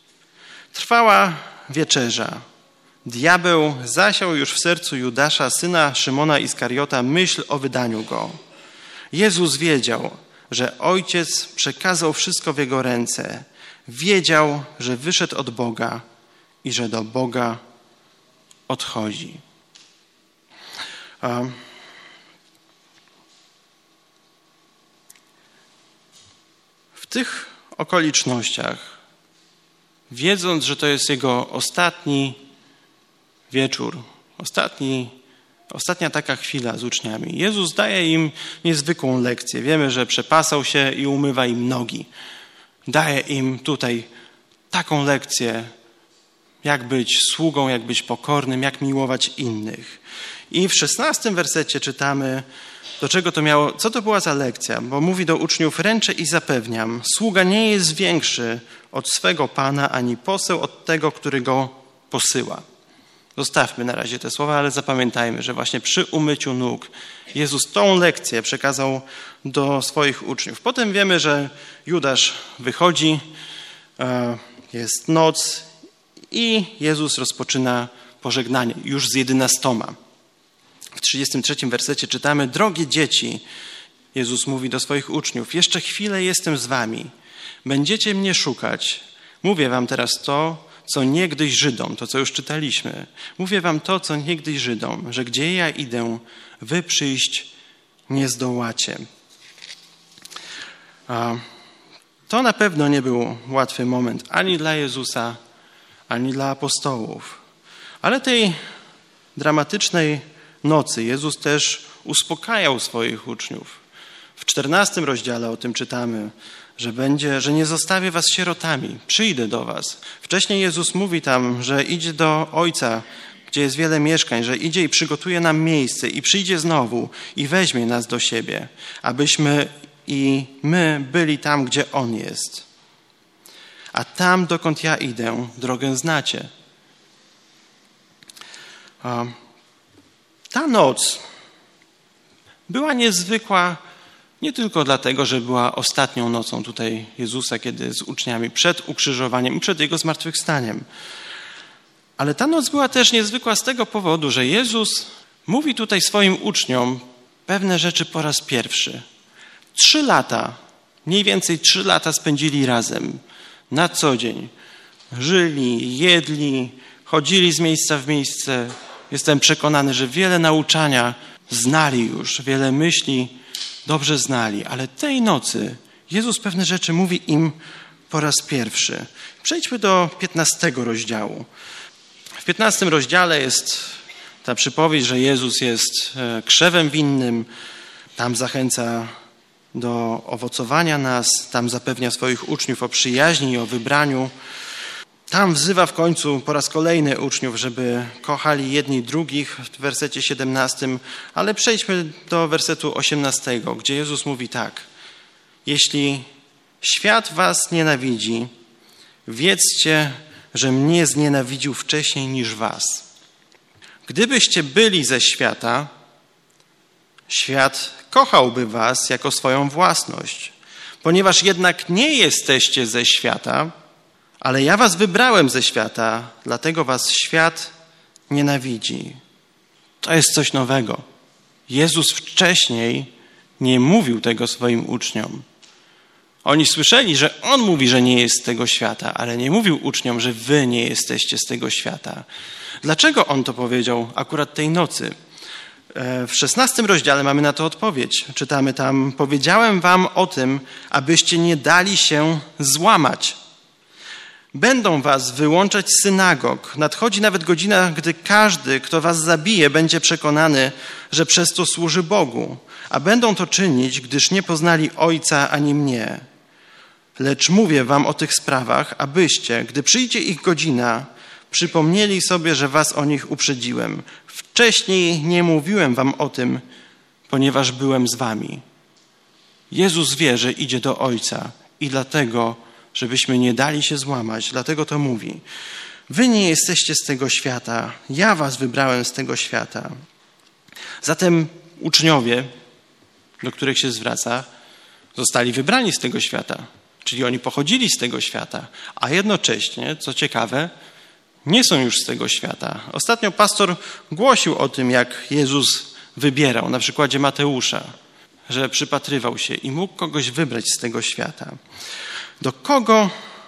Trwała wieczerza. Diabeł zasiał już w sercu Judasza, syna Szymona Iskariota, myśl o wydaniu Go. Jezus wiedział, że Ojciec przekazał wszystko w Jego ręce. Wiedział, że wyszedł od Boga i że do Boga odchodzi. A w tych okolicznościach, wiedząc, że to jest Jego ostatni wieczór, ostatni, ostatnia taka chwila z uczniami, Jezus daje im niezwykłą lekcję. Wiemy, że przepasał się i umywa im nogi. Daje im tutaj taką lekcję, jak być sługą, jak być pokornym, jak miłować innych. I w szesnastym wersecie czytamy, do czego to miało, co to była za lekcja, bo mówi do uczniów: ręczę i zapewniam, sługa nie jest większy od swego Pana, ani poseł od tego, który go posyła. Zostawmy na razie te słowa, ale zapamiętajmy, że właśnie przy umyciu nóg Jezus tą lekcję przekazał do swoich uczniów. Potem wiemy, że Judasz wychodzi, jest noc i Jezus rozpoczyna pożegnanie już z jedenastoma. W trzydziestym trzecim wersecie czytamy: drogie dzieci, Jezus mówi do swoich uczniów, jeszcze chwilę jestem z wami. Będziecie mnie szukać. Mówię wam teraz to, co niegdyś Żydom, to co już czytaliśmy. Mówię wam to, co niegdyś Żydom, że gdzie ja idę, wy przyjść nie zdołacie. A to na pewno nie był łatwy moment ani dla Jezusa, ani dla apostołów. Ale tej dramatycznej nocy Jezus też uspokajał swoich uczniów. W czternastym rozdziale o tym czytamy, że będzie, że nie zostawię was sierotami, przyjdę do was. Wcześniej Jezus mówi tam, że idzie do Ojca, gdzie jest wiele mieszkań, że idzie i przygotuje nam miejsce i przyjdzie znowu i weźmie nas do siebie, abyśmy i my byli tam, gdzie On jest. A tam, dokąd ja idę, drogę znacie. Ta noc była niezwykła nie tylko dlatego, że była ostatnią nocą tutaj Jezusa, kiedy z uczniami przed ukrzyżowaniem i przed Jego zmartwychwstaniem. Ale ta noc była też niezwykła z tego powodu, że Jezus mówi tutaj swoim uczniom pewne rzeczy po raz pierwszy. Trzy lata, mniej więcej trzy lata spędzili razem, na co dzień. Żyli, jedli, chodzili z miejsca w miejsce. Jestem przekonany, że wiele nauczania znali już, wiele myśli dobrze znali, ale tej nocy Jezus pewne rzeczy mówi im po raz pierwszy. Przejdźmy do piętnastego rozdziału. W piętnastym rozdziale jest ta przypowieść, że Jezus jest krzewem winnym. Tam zachęca do owocowania nas, tam zapewnia swoich uczniów o przyjaźni i o wybraniu. Tam wzywa w końcu po raz kolejny uczniów, żeby kochali jedni drugich w wersecie siedemnastym, ale przejdźmy do wersetu osiemnastego, gdzie Jezus mówi tak: jeśli świat was nienawidzi, wiedzcie, że mnie znienawidził wcześniej niż was. Gdybyście byli ze świata, świat kochałby was jako swoją własność. Ponieważ jednak nie jesteście ze świata, ale ja was wybrałem ze świata, dlatego was świat nienawidzi. To jest coś nowego. Jezus wcześniej nie mówił tego swoim uczniom. Oni słyszeli, że On mówi, że nie jest z tego świata, ale nie mówił uczniom, że wy nie jesteście z tego świata. Dlaczego On to powiedział akurat tej nocy? W szesnastym rozdziale mamy na to odpowiedź. Czytamy tam: powiedziałem wam o tym, abyście nie dali się złamać. Będą was wyłączać z synagog. Nadchodzi nawet godzina, gdy każdy, kto was zabije, będzie przekonany, że przez to służy Bogu. A będą to czynić, gdyż nie poznali Ojca ani mnie. Lecz mówię wam o tych sprawach, abyście, gdy przyjdzie ich godzina, przypomnieli sobie, że was o nich uprzedziłem. Wcześniej nie mówiłem wam o tym, ponieważ byłem z wami. Jezus wie, że idzie do Ojca i dlatego, żebyśmy nie dali się złamać, dlatego to mówi. Wy nie jesteście z tego świata, ja was wybrałem z tego świata. Zatem uczniowie, do których się zwraca, zostali wybrani z tego świata, czyli oni pochodzili z tego świata, a jednocześnie, co ciekawe, nie są już z tego świata. Ostatnio pastor głosił o tym, jak Jezus wybierał, na przykładzie Mateusza, że przypatrywał się i mógł kogoś wybrać z tego świata. Do kogo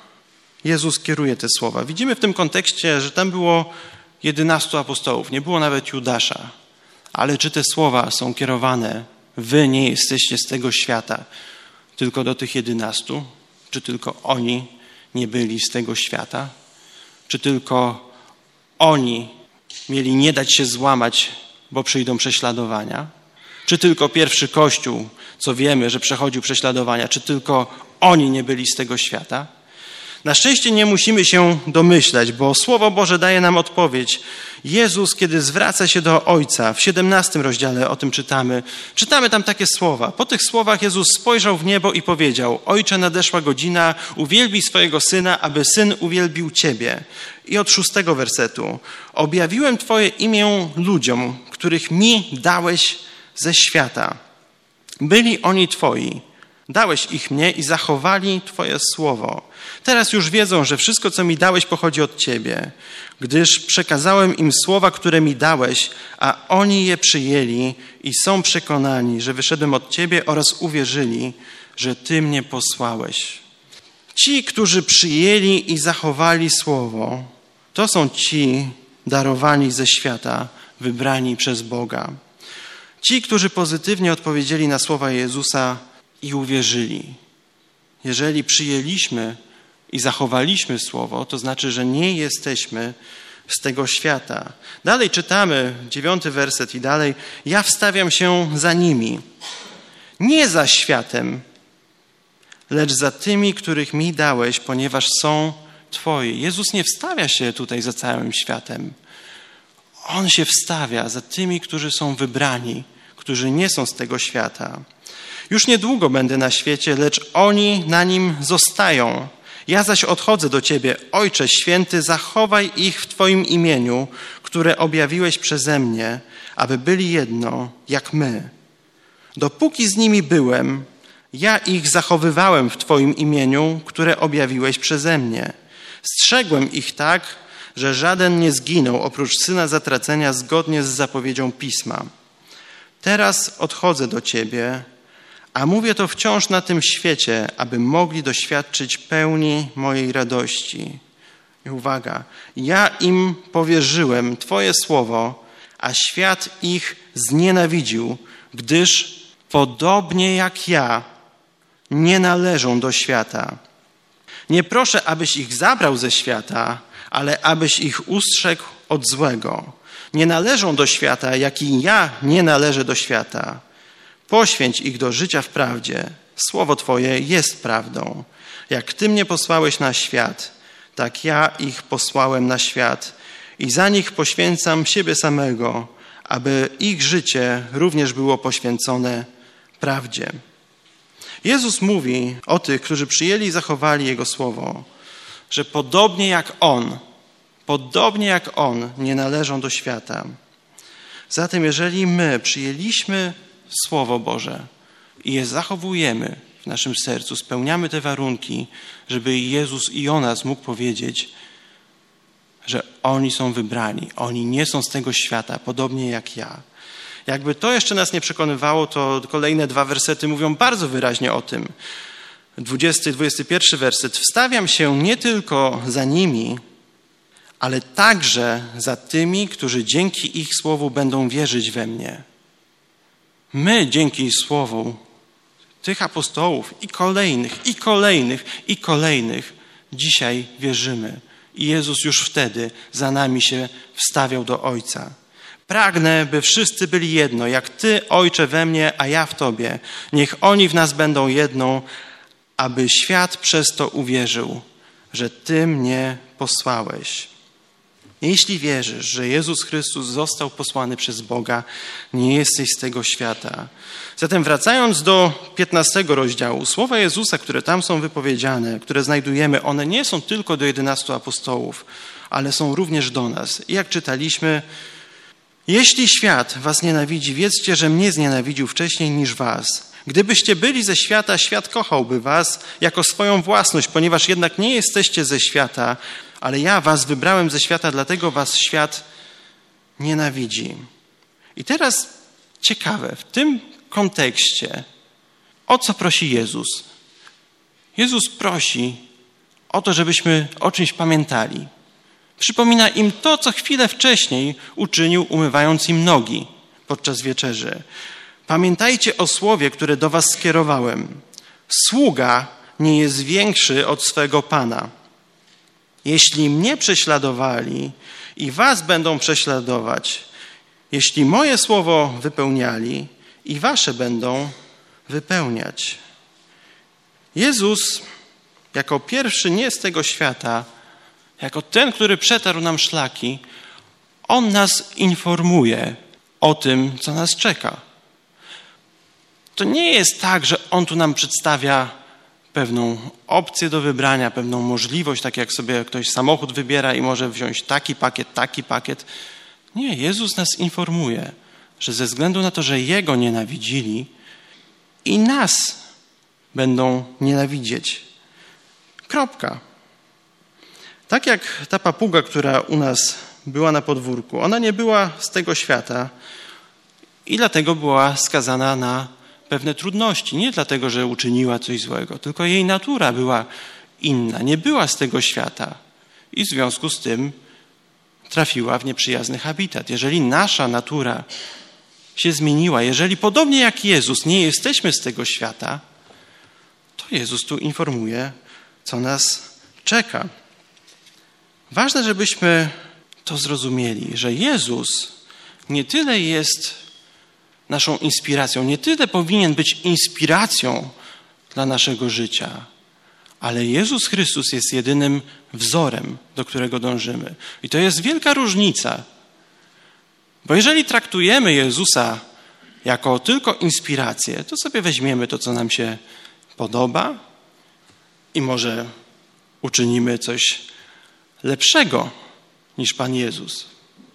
Jezus kieruje te słowa? Widzimy w tym kontekście, że tam było jedenastu apostołów, nie było nawet Judasza. Ale czy te słowa są kierowane? Wy nie jesteście z tego świata, tylko do tych jedenastu? Czy tylko oni nie byli z tego świata? Czy tylko oni mieli nie dać się złamać, bo przyjdą prześladowania? Czy tylko pierwszy Kościół, co wiemy, że przechodził prześladowania, czy tylko oni nie byli z tego świata? Na szczęście nie musimy się domyślać, bo Słowo Boże daje nam odpowiedź. Jezus, kiedy zwraca się do Ojca, w siedemnastym rozdziale o tym czytamy, czytamy tam takie słowa. Po tych słowach Jezus spojrzał w niebo i powiedział: Ojcze, nadeszła godzina, uwielbij swojego Syna, aby Syn uwielbił Ciebie. I od szóstego wersetu. Objawiłem Twoje imię ludziom, których mi dałeś ze świata. Byli oni Twoi. Dałeś ich mnie i zachowali Twoje słowo. Teraz już wiedzą, że wszystko, co mi dałeś, pochodzi od Ciebie, gdyż przekazałem im słowa, które mi dałeś, a oni je przyjęli i są przekonani, że wyszedłem od Ciebie oraz uwierzyli, że Ty mnie posłałeś. Ci, którzy przyjęli i zachowali słowo, to są ci darowani ze świata, wybrani przez Boga. Ci, którzy pozytywnie odpowiedzieli na słowa Jezusa i uwierzyli. Jeżeli przyjęliśmy i zachowaliśmy słowo, to znaczy, że nie jesteśmy z tego świata. Dalej czytamy, dziewiąty werset i dalej. Ja wstawiam się za nimi, nie za światem, lecz za tymi, których mi dałeś, ponieważ są Twoi. Jezus nie wstawia się tutaj za całym światem. On się wstawia za tymi, którzy są wybrani, którzy nie są z tego świata. Już niedługo będę na świecie, lecz oni na nim zostają. Ja zaś odchodzę do Ciebie. Ojcze Święty, zachowaj ich w Twoim imieniu, które objawiłeś przeze mnie, aby byli jedno, jak my. Dopóki z nimi byłem, ja ich zachowywałem w Twoim imieniu, które objawiłeś przeze mnie. Strzegłem ich tak, że żaden nie zginął oprócz syna zatracenia zgodnie z zapowiedzią Pisma. Teraz odchodzę do Ciebie, a mówię to wciąż na tym świecie, aby mogli doświadczyć pełni mojej radości. I uwaga, ja im powierzyłem Twoje słowo, a świat ich znienawidził, gdyż podobnie jak ja nie należą do świata. Nie proszę, abyś ich zabrał ze świata, ale abyś ich ustrzegł od złego. Nie należą do świata, jak i ja nie należę do świata. Poświęć ich do życia w prawdzie. Słowo Twoje jest prawdą. Jak Ty mnie posłałeś na świat, tak ja ich posłałem na świat i za nich poświęcam siebie samego, aby ich życie również było poświęcone prawdzie. Jezus mówi o tych, którzy przyjęli i zachowali Jego słowo, że podobnie jak On, podobnie jak On nie należą do świata. Zatem jeżeli my przyjęliśmy Słowo Boże i je zachowujemy w naszym sercu, spełniamy te warunki, żeby Jezus i o nas mógł powiedzieć, że oni są wybrani, oni nie są z tego świata, podobnie jak ja. Jakby to jeszcze nas nie przekonywało, to kolejne dwa wersety mówią bardzo wyraźnie o tym. dwudziesty i dwudziesty pierwszy werset. Wstawiam się nie tylko za nimi, ale także za tymi, którzy dzięki ich słowu będą wierzyć we mnie. My dzięki słowu tych apostołów i kolejnych, i kolejnych, i kolejnych dzisiaj wierzymy. I Jezus już wtedy za nami się wstawiał do Ojca. Pragnę, by wszyscy byli jedno, jak Ty, Ojcze, we mnie, a ja w Tobie. Niech oni w nas będą jedną, aby świat przez to uwierzył, że Ty mnie posłałeś. Jeśli wierzysz, że Jezus Chrystus został posłany przez Boga, nie jesteś z tego świata. Zatem wracając do piętnastego rozdziału, słowa Jezusa, które tam są wypowiedziane, które znajdujemy, one nie są tylko do jedenastu apostołów, ale są również do nas. I jak czytaliśmy, jeśli świat was nienawidzi, wiedzcie, że mnie znienawidził wcześniej niż was. Gdybyście byli ze świata, świat kochałby was jako swoją własność, ponieważ jednak nie jesteście ze świata, ale ja was wybrałem ze świata, dlatego was świat nienawidzi. I teraz ciekawe, w tym kontekście, o co prosi Jezus? Jezus prosi o to, żebyśmy o czymś pamiętali. Przypomina im to, co chwilę wcześniej uczynił, umywając im nogi podczas wieczerzy. Pamiętajcie o słowie, które do was skierowałem. Sługa nie jest większy od swego Pana. Jeśli mnie prześladowali i was będą prześladować, jeśli moje słowo wypełniali i wasze będą wypełniać. Jezus jako pierwszy nie z tego świata, jako ten, który przetarł nam szlaki, On nas informuje o tym, co nas czeka. To nie jest tak, że On tu nam przedstawia pewną opcję do wybrania, pewną możliwość, tak jak sobie ktoś samochód wybiera i może wziąć taki pakiet, taki pakiet. Nie, Jezus nas informuje, że ze względu na to, że Jego nienawidzili, i nas będą nienawidzieć. Kropka. Tak jak ta papuga, która u nas była na podwórku, ona nie była z tego świata i dlatego była skazana na pewne trudności. Nie dlatego, że uczyniła coś złego, tylko jej natura była inna, nie była z tego świata i w związku z tym trafiła w nieprzyjazny habitat. Jeżeli nasza natura się zmieniła, jeżeli podobnie jak Jezus nie jesteśmy z tego świata, to Jezus tu informuje, co nas czeka. Ważne, żebyśmy to zrozumieli, że Jezus nie tyle jest naszą inspiracją, nie tyle powinien być inspiracją dla naszego życia, ale Jezus Chrystus jest jedynym wzorem, do którego dążymy. I to jest wielka różnica, bo jeżeli traktujemy Jezusa jako tylko inspirację, to sobie weźmiemy to, co nam się podoba i może uczynimy coś lepszego niż Pan Jezus.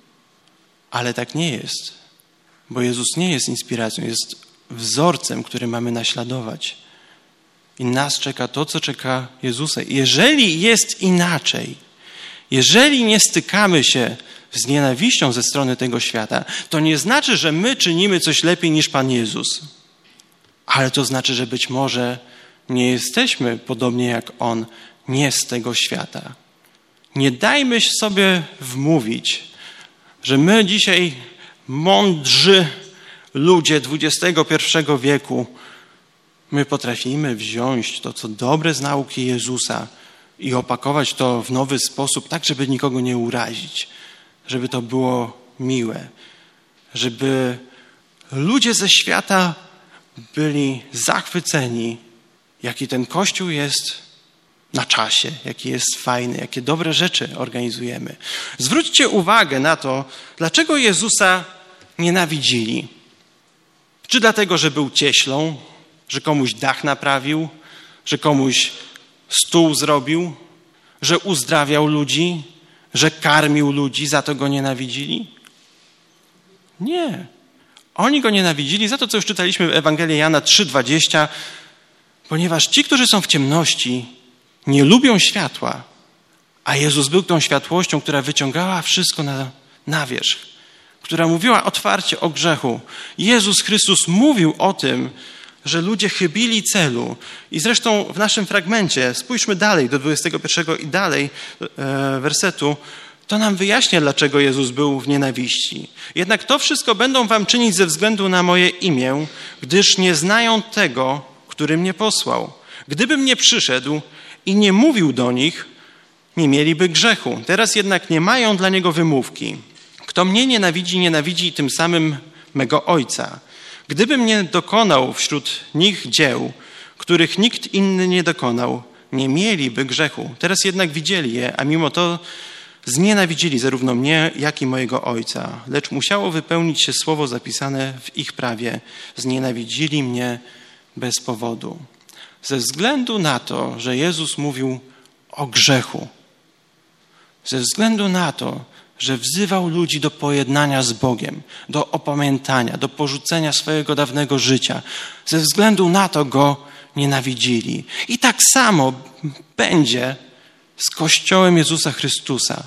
Ale tak nie jest, bo Jezus nie jest inspiracją, jest wzorcem, który mamy naśladować. I nas czeka to, co czeka Jezusa. Jeżeli jest inaczej, jeżeli nie stykamy się z nienawiścią ze strony tego świata, to nie znaczy, że my czynimy coś lepiej niż Pan Jezus. Ale to znaczy, że być może nie jesteśmy, podobnie jak On, nie z tego świata. Nie dajmy sobie wmówić, że my dzisiaj, mądrzy ludzie dwudziestego pierwszego wieku, my potrafimy wziąć to, co dobre z nauki Jezusa i opakować to w nowy sposób, tak, żeby nikogo nie urazić, żeby to było miłe, żeby ludzie ze świata byli zachwyceni, jaki ten Kościół jest na czasie, jaki jest fajny, jakie dobre rzeczy organizujemy. Zwróćcie uwagę na to, dlaczego Jezusa nienawidzili. Czy dlatego, że był cieślą, że komuś dach naprawił, że komuś stół zrobił, że uzdrawiał ludzi, że karmił ludzi, za to go nienawidzili? Nie. Oni go nienawidzili za to, co już czytaliśmy w Ewangelii Jana trzy dwadzieścia, ponieważ ci, którzy są w ciemności, nie lubią światła, a Jezus był tą światłością, która wyciągała wszystko na, na wierzch, która mówiła otwarcie o grzechu. Jezus Chrystus mówił o tym, że ludzie chybili celu. I zresztą w naszym fragmencie, spójrzmy dalej do dwudziestego pierwszego i dalej e, wersetu, to nam wyjaśnia, dlaczego Jezus był w nienawiści. Jednak to wszystko będą wam czynić ze względu na moje imię, gdyż nie znają tego, który mnie posłał. Gdybym nie przyszedł i nie mówił do nich, nie mieliby grzechu. Teraz jednak nie mają dla niego wymówki. Kto mnie nienawidzi, nienawidzi tym samym mego Ojca. Gdybym nie dokonał wśród nich dzieł, których nikt inny nie dokonał, nie mieliby grzechu. Teraz jednak widzieli je, a mimo to znienawidzili zarówno mnie, jak i mojego Ojca. Lecz musiało wypełnić się słowo zapisane w ich prawie. Znienawidzili mnie bez powodu. Ze względu na to, że Jezus mówił o grzechu, ze względu na to, że wzywał ludzi do pojednania z Bogiem, do opamiętania, do porzucenia swojego dawnego życia, ze względu na to go nienawidzili. I tak samo będzie z Kościołem Jezusa Chrystusa.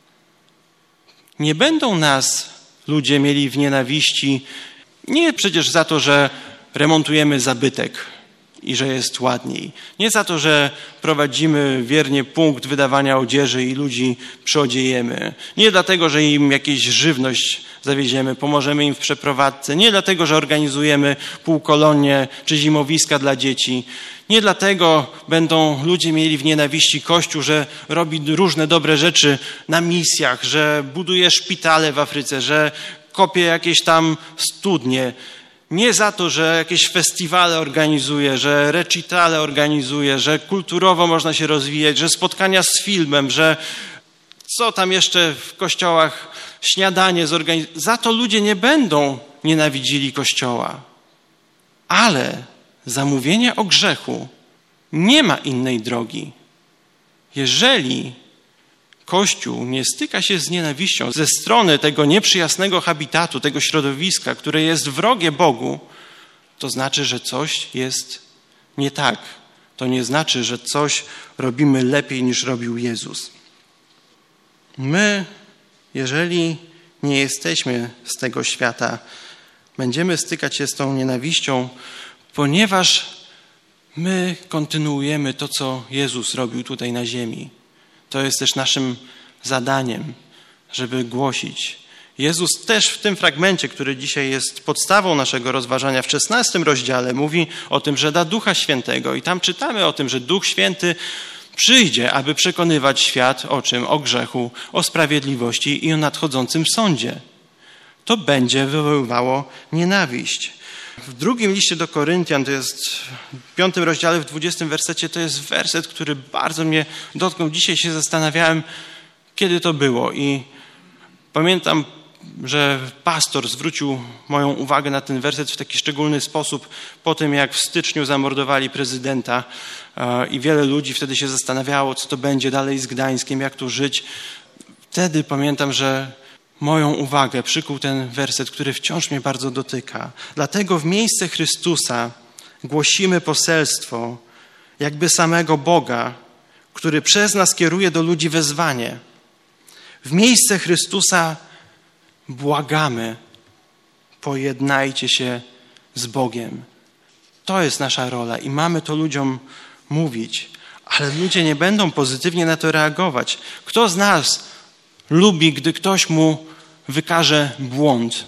Nie będą nas ludzie mieli w nienawiści nie przecież za to, że remontujemy zabytek i że jest ładniej. Nie za to, że prowadzimy wiernie punkt wydawania odzieży i ludzi przyodziejemy. Nie dlatego, że im jakąś żywność zawieziemy, pomożemy im w przeprowadzce. Nie dlatego, że organizujemy półkolonie czy zimowiska dla dzieci. Nie dlatego będą ludzie mieli w nienawiści Kościół, że robi różne dobre rzeczy na misjach, że buduje szpitale w Afryce, że kopie jakieś tam studnie. Nie za to, że jakieś festiwale organizuje, że recitale organizuje, że kulturowo można się rozwijać, że spotkania z filmem, że co tam jeszcze w kościołach, śniadanie zorganizować. Za to ludzie nie będą nienawidzili Kościoła. Ale za mówienie o grzechu nie ma innej drogi. Jeżeli Kościół nie styka się z nienawiścią ze strony tego nieprzyjaznego habitatu, tego środowiska, które jest wrogie Bogu, to znaczy, że coś jest nie tak. To nie znaczy, że coś robimy lepiej niż robił Jezus. My, jeżeli nie jesteśmy z tego świata, będziemy stykać się z tą nienawiścią, ponieważ my kontynuujemy to, co Jezus robił tutaj na ziemi. To jest też naszym zadaniem, żeby głosić. Jezus też w tym fragmencie, który dzisiaj jest podstawą naszego rozważania, w szesnastym rozdziale mówi o tym, że da Ducha Świętego. I tam czytamy o tym, że Duch Święty przyjdzie, aby przekonywać świat o czym? O grzechu, o sprawiedliwości i o nadchodzącym sądzie. To będzie wywoływało nienawiść. W drugim liście do Koryntian, to jest w piątym rozdziale, w dwudziestym wersecie, to jest werset, który bardzo mnie dotknął. Dzisiaj się zastanawiałem, kiedy to było i pamiętam, że pastor zwrócił moją uwagę na ten werset w taki szczególny sposób po tym, jak w styczniu zamordowali prezydenta i wiele ludzi wtedy się zastanawiało, co to będzie dalej z Gdańskiem, jak tu żyć. Wtedy pamiętam, że moją uwagę przykuł ten werset, który wciąż mnie bardzo dotyka. Dlatego w miejsce Chrystusa głosimy poselstwo jakby samego Boga, który przez nas kieruje do ludzi wezwanie. W miejsce Chrystusa błagamy, pojednajcie się z Bogiem. To jest nasza rola i mamy to ludziom mówić, ale ludzie nie będą pozytywnie na to reagować. Kto z nas lubi, gdy ktoś mu wykaże błąd?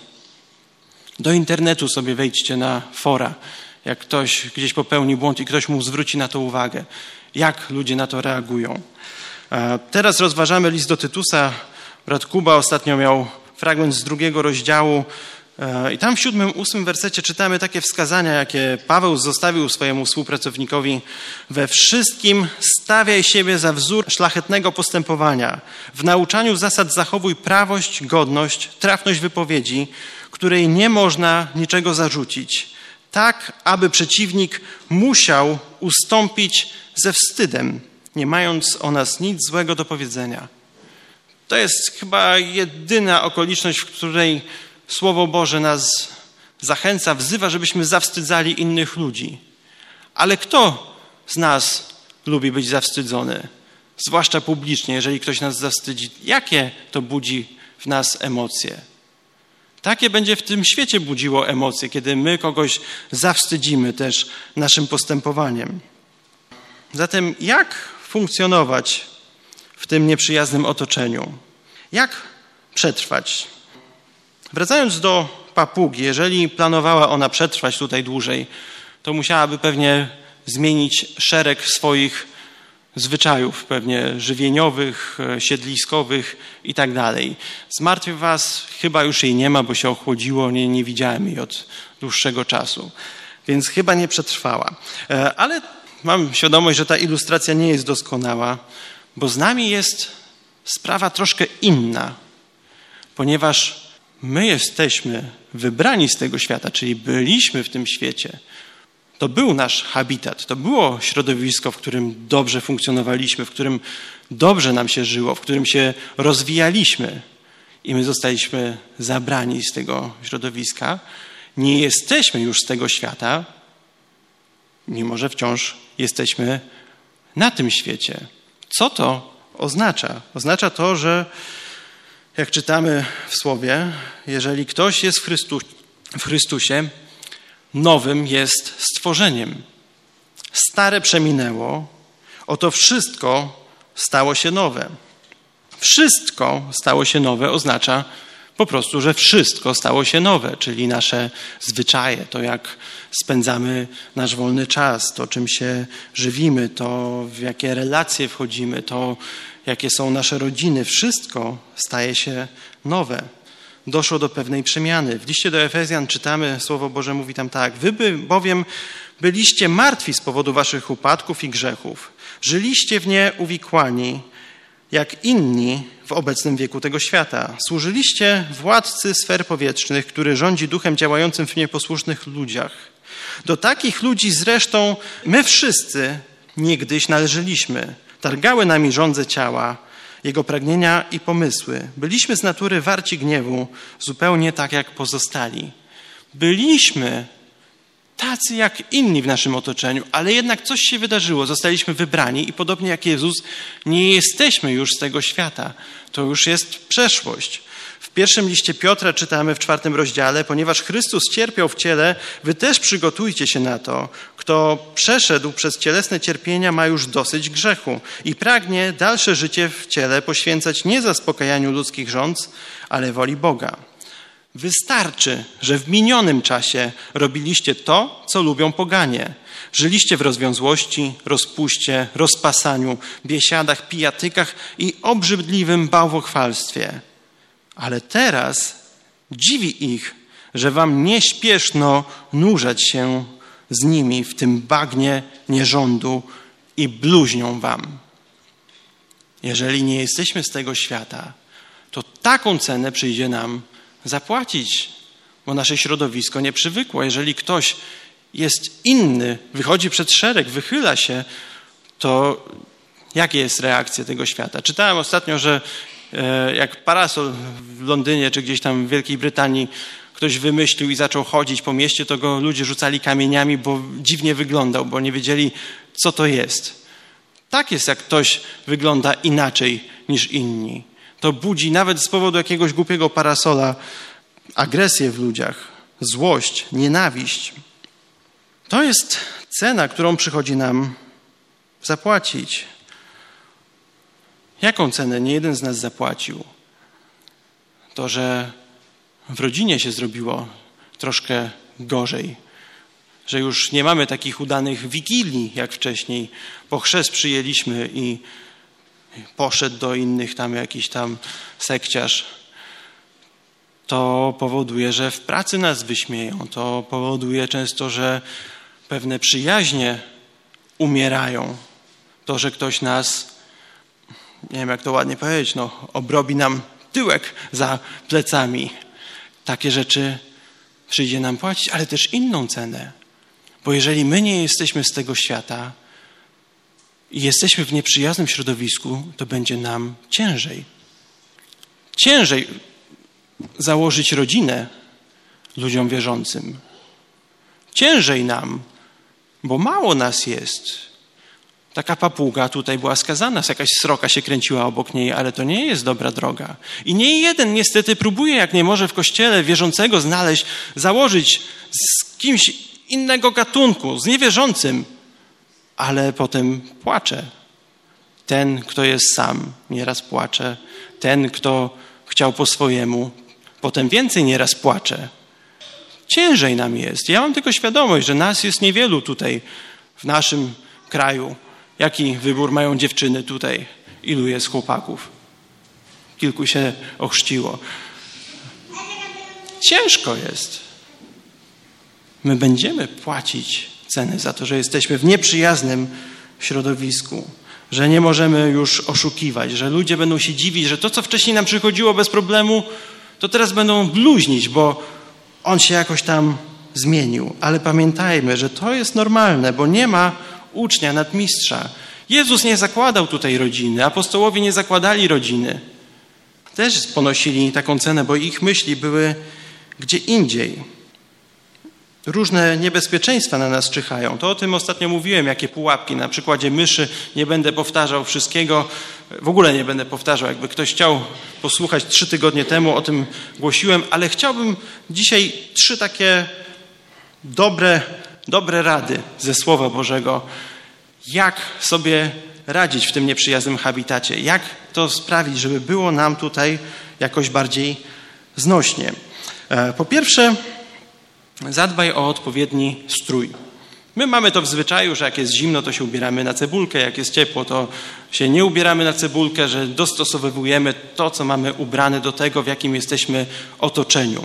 Do internetu sobie wejdźcie na fora, jak ktoś gdzieś popełni błąd i ktoś mu zwróci na to uwagę. Jak ludzie na to reagują? Teraz rozważamy list do Tytusa. Brat Kuba ostatnio miał fragment z drugiego rozdziału i tam w siódmym, ósmym wersecie czytamy takie wskazania, jakie Paweł zostawił swojemu współpracownikowi. We wszystkim stawiaj siebie za wzór szlachetnego postępowania. W nauczaniu zasad zachowuj prawość, godność, trafność wypowiedzi, której nie można niczego zarzucić. Tak, aby przeciwnik musiał ustąpić ze wstydem, nie mając o nas nic złego do powiedzenia. To jest chyba jedyna okoliczność, w której Słowo Boże nas zachęca, wzywa, żebyśmy zawstydzali innych ludzi. Ale kto z nas lubi być zawstydzony? Zwłaszcza publicznie, jeżeli ktoś nas zawstydzi. Jakie to budzi w nas emocje? Takie będzie w tym świecie budziło emocje, kiedy my kogoś zawstydzimy też naszym postępowaniem. Zatem jak funkcjonować w tym nieprzyjaznym otoczeniu? Jak przetrwać? Wracając do papugi, jeżeli planowała ona przetrwać tutaj dłużej, to musiałaby pewnie zmienić szereg swoich zwyczajów, pewnie żywieniowych, siedliskowych i tak dalej. Z martwych was chyba już jej nie ma, bo się ochłodziło, nie, nie widziałem jej od dłuższego czasu, więc chyba nie przetrwała. Ale mam świadomość, że ta ilustracja nie jest doskonała, bo z nami jest sprawa troszkę inna, ponieważ my jesteśmy wybrani z tego świata, czyli byliśmy w tym świecie. To był nasz habitat, to było środowisko, w którym dobrze funkcjonowaliśmy, w którym dobrze nam się żyło, w którym się rozwijaliśmy i my zostaliśmy zabrani z tego środowiska. Nie jesteśmy już z tego świata, mimo że wciąż jesteśmy na tym świecie. Co to oznacza? Oznacza to, że jak czytamy w Słowie, jeżeli ktoś jest w, Chrystu, w Chrystusie, nowym jest stworzeniem. Stare przeminęło, oto wszystko stało się nowe. Wszystko stało się nowe oznacza po prostu, że wszystko stało się nowe, czyli nasze zwyczaje, to jak spędzamy nasz wolny czas, to czym się żywimy, to w jakie relacje wchodzimy, to jakie są nasze rodziny. Wszystko staje się nowe. Doszło do pewnej przemiany. W liście do Efezjan czytamy, Słowo Boże mówi tam tak: wy by, bowiem byliście martwi z powodu waszych upadków i grzechów. Żyliście w nie uwikłani, jak inni w obecnym wieku tego świata. Służyliście władcy sfer powietrznych, który rządzi duchem działającym w nieposłusznych ludziach. Do takich ludzi zresztą my wszyscy niegdyś należeliśmy. Targały nami żądze ciała, jego pragnienia i pomysły. Byliśmy z natury warci gniewu, zupełnie tak jak pozostali. Byliśmy tacy jak inni w naszym otoczeniu, ale jednak coś się wydarzyło. Zostaliśmy wybrani i podobnie jak Jezus nie jesteśmy już z tego świata. To już jest przeszłość. W pierwszym liście Piotra czytamy w czwartym rozdziale: ponieważ Chrystus cierpiał w ciele, wy też przygotujcie się na to. Kto przeszedł przez cielesne cierpienia, ma już dosyć grzechu i pragnie dalsze życie w ciele poświęcać nie zaspokajaniu ludzkich żądz, ale woli Boga. Wystarczy, że w minionym czasie robiliście to, co lubią poganie. Żyliście w rozwiązłości, rozpuście, rozpasaniu, biesiadach, pijatykach i obrzydliwym bałwochwalstwie. Ale teraz dziwi ich, że wam nie śpieszno nurzać się z nimi w tym bagnie nierządu i bluźnią wam. Jeżeli nie jesteśmy z tego świata, to taką cenę przyjdzie nam zapłacić, bo nasze środowisko nie przywykło. Jeżeli ktoś jest inny, wychodzi przed szereg, wychyla się, to jakie jest reakcja tego świata? Czytałem ostatnio, że jak parasol w Londynie czy gdzieś tam w Wielkiej Brytanii ktoś wymyślił i zaczął chodzić po mieście, to go ludzie rzucali kamieniami, bo dziwnie wyglądał, bo nie wiedzieli, co to jest. Tak jest, jak ktoś wygląda inaczej niż inni. To budzi nawet z powodu jakiegoś głupiego parasola agresję w ludziach, złość, nienawiść. To jest cena, którą przychodzi nam zapłacić. Jaką cenę nie jeden z nas zapłacił? To, że w rodzinie się zrobiło troszkę gorzej, że już nie mamy takich udanych wigilii jak wcześniej, bo chrzest przyjęliśmy i poszedł do innych tam jakiś tam sekciarz. To powoduje, że w pracy nas wyśmieją. To powoduje często, że pewne przyjaźnie umierają. To, że ktoś nas, nie wiem jak to ładnie powiedzieć, no, obrobi nam tyłek za plecami. Takie rzeczy przyjdzie nam płacić, ale też inną cenę. Bo jeżeli my nie jesteśmy z tego świata i jesteśmy w nieprzyjaznym środowisku, to będzie nam ciężej. Ciężej założyć rodzinę ludziom wierzącym. Ciężej nam, bo mało nas jest. Taka papuga tutaj była skazana, jakaś sroka się kręciła obok niej, ale to nie jest dobra droga. I nie jeden niestety próbuje, jak nie może w kościele wierzącego znaleźć, założyć z kimś innego gatunku, z niewierzącym, ale potem płacze. Ten, kto jest sam, nieraz płacze. Ten, kto chciał po swojemu, potem więcej nieraz płacze. Ciężej nam jest. Ja mam tylko świadomość, że nas jest niewielu tutaj w naszym kraju. Jaki wybór mają dziewczyny tutaj? Ilu jest chłopaków? Kilku się ochrzciło. Ciężko jest. My będziemy płacić cenę za to, że jesteśmy w nieprzyjaznym środowisku, że nie możemy już oszukiwać, że ludzie będą się dziwić, że to, co wcześniej nam przychodziło bez problemu, to teraz będą bluźnić, bo on się jakoś tam zmienił. Ale pamiętajmy, że to jest normalne, bo nie ma ucznia nadmistrza. Jezus nie zakładał tutaj rodziny, apostołowie nie zakładali rodziny. Też ponosili taką cenę, bo ich myśli były gdzie indziej. Różne niebezpieczeństwa na nas czyhają. To o tym ostatnio mówiłem, jakie pułapki. Na przykładzie myszy nie będę powtarzał wszystkiego. W ogóle nie będę powtarzał. Jakby ktoś chciał posłuchać trzy tygodnie temu, o tym głosiłem, ale chciałbym dzisiaj trzy takie dobre, dobre rady ze Słowa Bożego, jak sobie radzić w tym nieprzyjaznym habitacie, jak to sprawić, żeby było nam tutaj jakoś bardziej znośnie. Po pierwsze, zadbaj o odpowiedni strój. My mamy to w zwyczaju, że jak jest zimno, to się ubieramy na cebulkę, jak jest ciepło, to się nie ubieramy na cebulkę, że dostosowujemy to, co mamy ubrane do tego, w jakim jesteśmy otoczeniu.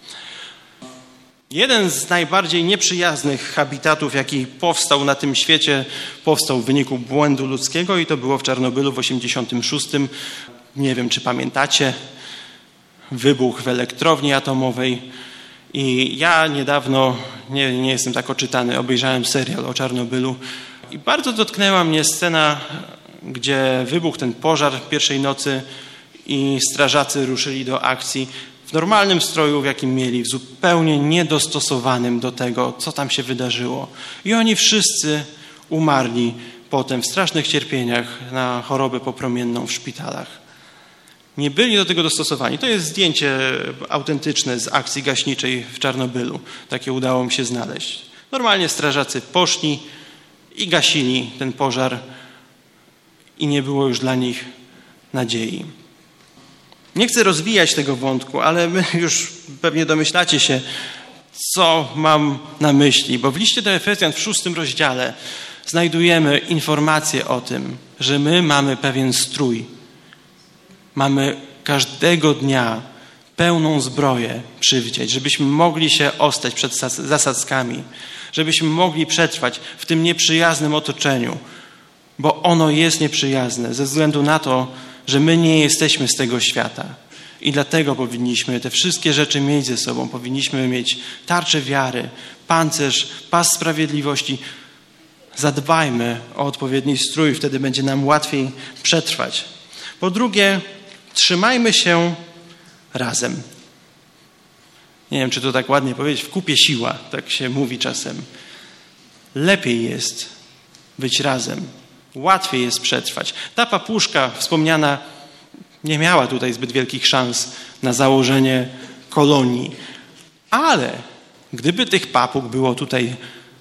Jeden z najbardziej nieprzyjaznych habitatów, jaki powstał na tym świecie, powstał w wyniku błędu ludzkiego i to było w Czarnobylu w osiemdziesiątym szóstym. Nie wiem, czy pamiętacie, wybuch w elektrowni atomowej. I ja niedawno, nie, nie jestem tak oczytany, obejrzałem serial o Czarnobylu i bardzo dotknęła mnie scena, gdzie wybuchł ten pożar pierwszej nocy i strażacy ruszyli do akcji w normalnym stroju, w jakim mieli, w zupełnie niedostosowanym do tego, co tam się wydarzyło. I oni wszyscy umarli potem w strasznych cierpieniach na chorobę popromienną w szpitalach. Nie byli do tego dostosowani. To jest zdjęcie autentyczne z akcji gaśniczej w Czarnobylu. Takie udało mi się znaleźć. Normalnie strażacy poszli i gasili ten pożar i nie było już dla nich nadziei. Nie chcę rozwijać tego wątku, ale my już pewnie domyślacie się, co mam na myśli, bo w liście do Efezjan w szóstym rozdziale znajdujemy informację o tym, że my mamy pewien strój. Mamy każdego dnia pełną zbroję przywdziać, żebyśmy mogli się ostać przed zasadzkami, żebyśmy mogli przetrwać w tym nieprzyjaznym otoczeniu, bo ono jest nieprzyjazne ze względu na to, że my nie jesteśmy z tego świata. I dlatego powinniśmy te wszystkie rzeczy mieć ze sobą. Powinniśmy mieć tarczę wiary, pancerz, pas sprawiedliwości. Zadbajmy o odpowiedni strój, wtedy będzie nam łatwiej przetrwać. Po drugie, trzymajmy się razem. Nie wiem, czy to tak ładnie powiedzieć, w kupie siła, tak się mówi czasem. Lepiej jest być razem. Łatwiej jest przetrwać. Ta papuszka wspomniana nie miała tutaj zbyt wielkich szans na założenie kolonii. Ale gdyby tych papug było tutaj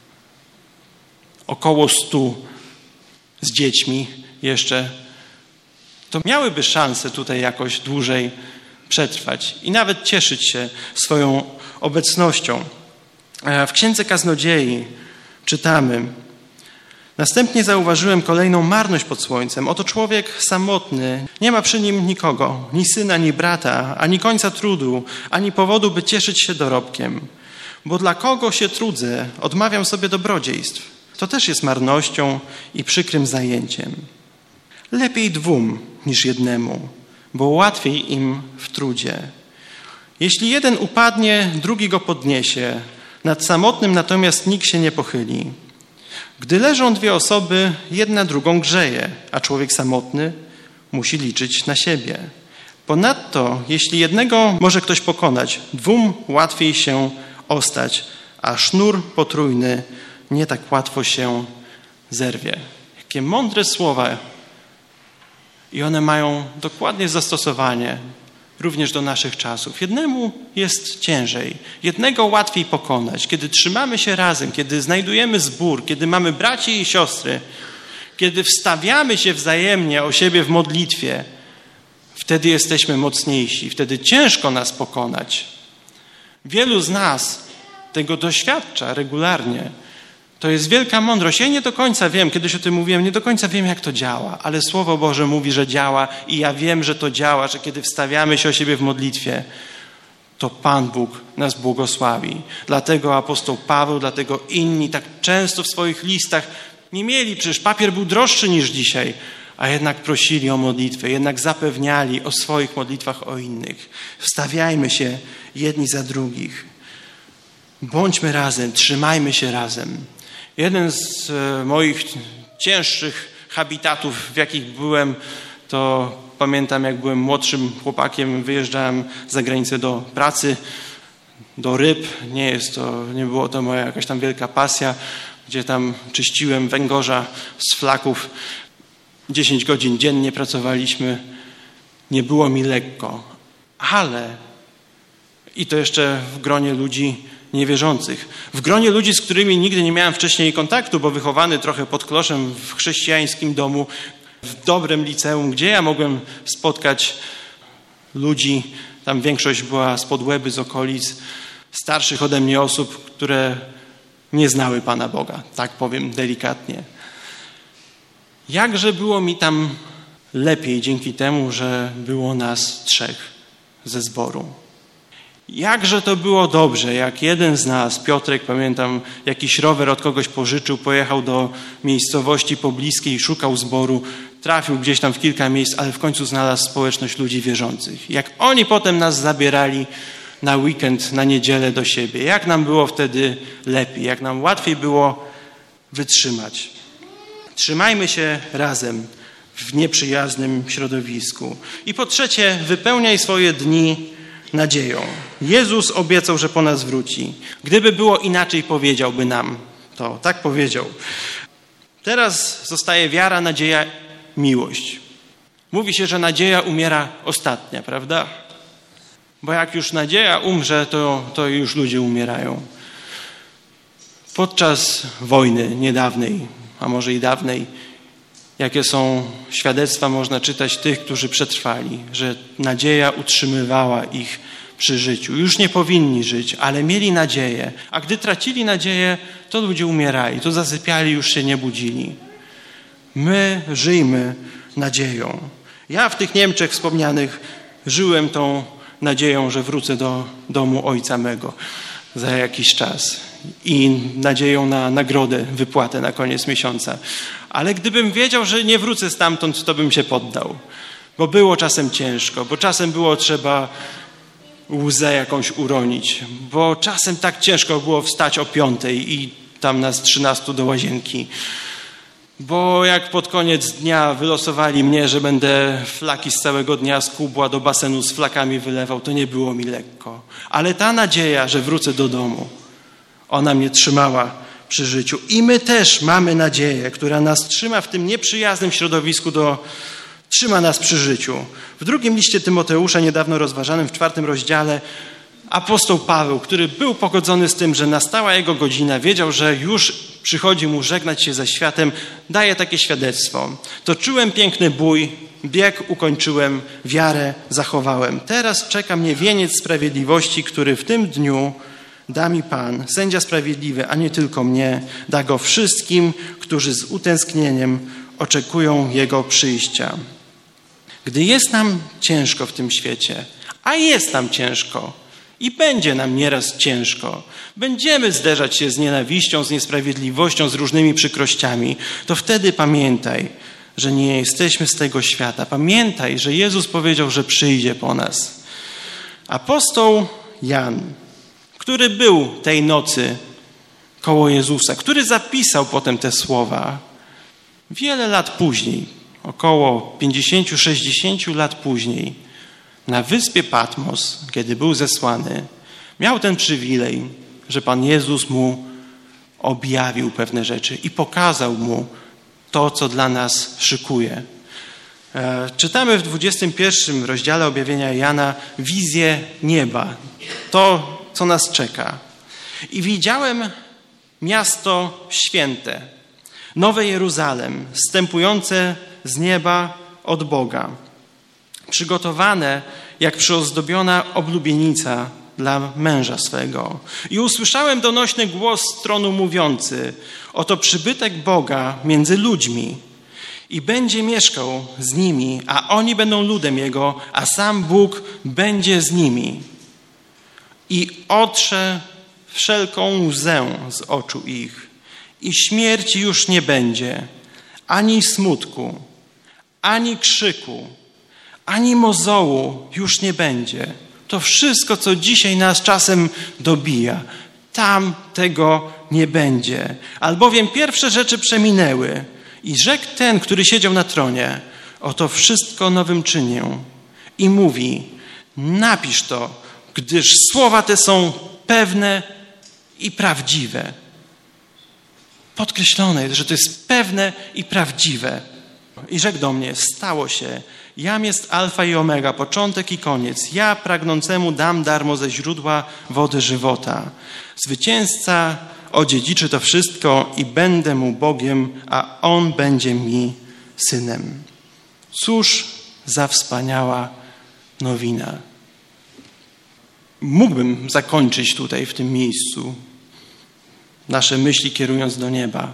około stu z dziećmi jeszcze, to miałyby szansę tutaj jakoś dłużej przetrwać i nawet cieszyć się swoją obecnością. W Księdze Kaznodziei czytamy: następnie zauważyłem kolejną marność pod słońcem. Oto człowiek samotny, nie ma przy nim nikogo, ni syna, ni brata, ani końca trudu, ani powodu, by cieszyć się dorobkiem. Bo dla kogo się trudzę, odmawiam sobie dobrodziejstw. To też jest marnością i przykrym zajęciem. Lepiej dwóm niż jednemu, bo łatwiej im w trudzie. Jeśli jeden upadnie, drugi go podniesie. Nad samotnym natomiast nikt się nie pochyli. Gdy leżą dwie osoby, jedna drugą grzeje, a człowiek samotny musi liczyć na siebie. Ponadto, jeśli jednego może ktoś pokonać, dwóm łatwiej się ostać, a sznur potrójny nie tak łatwo się zerwie. Jakie mądre słowa. I one mają dokładnie zastosowanie również do naszych czasów. Jednemu jest ciężej, jednego łatwiej pokonać. Kiedy trzymamy się razem, kiedy znajdujemy zbór, kiedy mamy braci i siostry, kiedy wstawiamy się wzajemnie o siebie w modlitwie, wtedy jesteśmy mocniejsi, wtedy ciężko nas pokonać. Wielu z nas tego doświadcza regularnie. To jest wielka mądrość. Ja nie do końca wiem, kiedyś o tym mówiłem, nie do końca wiem, jak to działa, ale Słowo Boże mówi, że działa i ja wiem, że to działa, że kiedy wstawiamy się o siebie w modlitwie, to Pan Bóg nas błogosławi. Dlatego apostoł Paweł, dlatego inni tak często w swoich listach nie mieli, przecież papier był droższy niż dzisiaj, a jednak prosili o modlitwę, jednak zapewniali o swoich modlitwach o innych. Wstawiajmy się jedni za drugich. Bądźmy razem, trzymajmy się razem. Jeden z moich cięższych habitatów, w jakich byłem, to pamiętam, jak byłem młodszym chłopakiem, wyjeżdżałem za granicę do pracy, do ryb. Nie jest to, nie było to moja jakaś tam wielka pasja, gdzie tam czyściłem węgorza z flaków. Dziesięć godzin dziennie pracowaliśmy. Nie było mi lekko, ale i to jeszcze w gronie ludzi niewierzących. W gronie ludzi, z którymi nigdy nie miałem wcześniej kontaktu, bo wychowany trochę pod kloszem w chrześcijańskim domu, w dobrym liceum, gdzie ja mogłem spotkać ludzi, tam większość była spod Łeby, z okolic, starszych ode mnie osób, które nie znały Pana Boga, tak powiem delikatnie. Jakże było mi tam lepiej dzięki temu, że było nas trzech ze zboru. Jakże to było dobrze, jak jeden z nas, Piotrek, pamiętam, jakiś rower od kogoś pożyczył, pojechał do miejscowości pobliskiej, szukał zboru, trafił gdzieś tam w kilka miejsc, ale w końcu znalazł społeczność ludzi wierzących. Jak oni potem nas zabierali na weekend, na niedzielę do siebie, jak nam było wtedy lepiej, jak nam łatwiej było wytrzymać. Trzymajmy się razem w nieprzyjaznym środowisku. I po trzecie, wypełniaj swoje dni nadzieją. Jezus obiecał, że po nas wróci. Gdyby było inaczej, powiedziałby nam to. Tak powiedział. Teraz zostaje wiara, nadzieja, miłość. Mówi się, że nadzieja umiera ostatnia, prawda? Bo jak już nadzieja umrze, to, to już ludzie umierają. Podczas wojny niedawnej, a może i dawnej, jakie są świadectwa, można czytać tych, którzy przetrwali, że nadzieja utrzymywała ich przy życiu. Już nie powinni żyć, ale mieli nadzieję. A gdy tracili nadzieję, to ludzie umierali, to zasypiali, już się nie budzili. My żyjmy nadzieją. Ja w tych Niemczech wspomnianych żyłem tą nadzieją, że wrócę do domu ojca mego za jakiś czas i nadzieją na nagrodę, wypłatę na koniec miesiąca. Ale gdybym wiedział, że nie wrócę stamtąd, to bym się poddał. Bo było czasem ciężko, bo czasem było trzeba łzę jakąś uronić, bo czasem tak ciężko było wstać o piątej i tam nas trzynastu do łazienki. Bo jak pod koniec dnia wylosowali mnie, że będę flaki z całego dnia z kubła do basenu z flakami wylewał, to nie było mi lekko. Ale ta nadzieja, że wrócę do domu, ona mnie trzymała przy życiu. I my też mamy nadzieję, która nas trzyma w tym nieprzyjaznym środowisku, do, trzyma nas przy życiu. W drugim liście Tymoteusza, niedawno rozważanym w czwartym rozdziale, apostoł Paweł, który był pogodzony z tym, że nastała jego godzina, wiedział, że już przychodzi mu żegnać się ze światem, daje takie świadectwo. Toczyłem piękny bój, bieg ukończyłem, wiarę zachowałem. Teraz czeka mnie wieniec sprawiedliwości, który w tym dniu da mi Pan, sędzia sprawiedliwy, a nie tylko mnie, da go wszystkim, którzy z utęsknieniem oczekują Jego przyjścia. Gdy jest nam ciężko w tym świecie, a jest nam ciężko i będzie nam nieraz ciężko, będziemy zderzać się z nienawiścią, z niesprawiedliwością, z różnymi przykrościami, to wtedy pamiętaj, że nie jesteśmy z tego świata. Pamiętaj, że Jezus powiedział, że przyjdzie po nas. Apostoł Jan, który był tej nocy koło Jezusa, który zapisał potem te słowa, wiele lat później, około pięćdziesiąt sześćdziesiąt lat później, na wyspie Patmos, kiedy był zesłany, miał ten przywilej, że Pan Jezus mu objawił pewne rzeczy i pokazał mu to, co dla nas szykuje. E, czytamy w dwudziestym pierwszym rozdziale objawienia Jana wizję nieba, to, co nas czeka. I widziałem miasto święte, Nowe Jeruzalem, zstępujące z nieba od Boga, przygotowane jak przyozdobiona oblubienica dla męża swego. I usłyszałem donośny głos z tronu mówiący: oto przybytek Boga między ludźmi i będzie mieszkał z nimi, a oni będą ludem Jego, a sam Bóg będzie z nimi. I otrze wszelką łzę z oczu ich. I śmierci już nie będzie, ani smutku, ani krzyku, ani mozołu już nie będzie. To wszystko, co dzisiaj nas czasem dobija, tam tego nie będzie. Albowiem pierwsze rzeczy przeminęły i rzekł ten, który siedział na tronie: oto wszystko nowym czynię. I mówi: napisz to, gdyż słowa te są pewne i prawdziwe. Podkreślone jest, że to jest pewne i prawdziwe. I rzekł do mnie, stało się, jam jest alfa i omega, początek i koniec. Ja pragnącemu dam darmo ze źródła wody żywota. Zwycięzca odziedziczy to wszystko i będę mu Bogiem, a on będzie mi synem. Cóż za wspaniała nowina. Mógłbym zakończyć tutaj w tym miejscu nasze myśli kierując do nieba,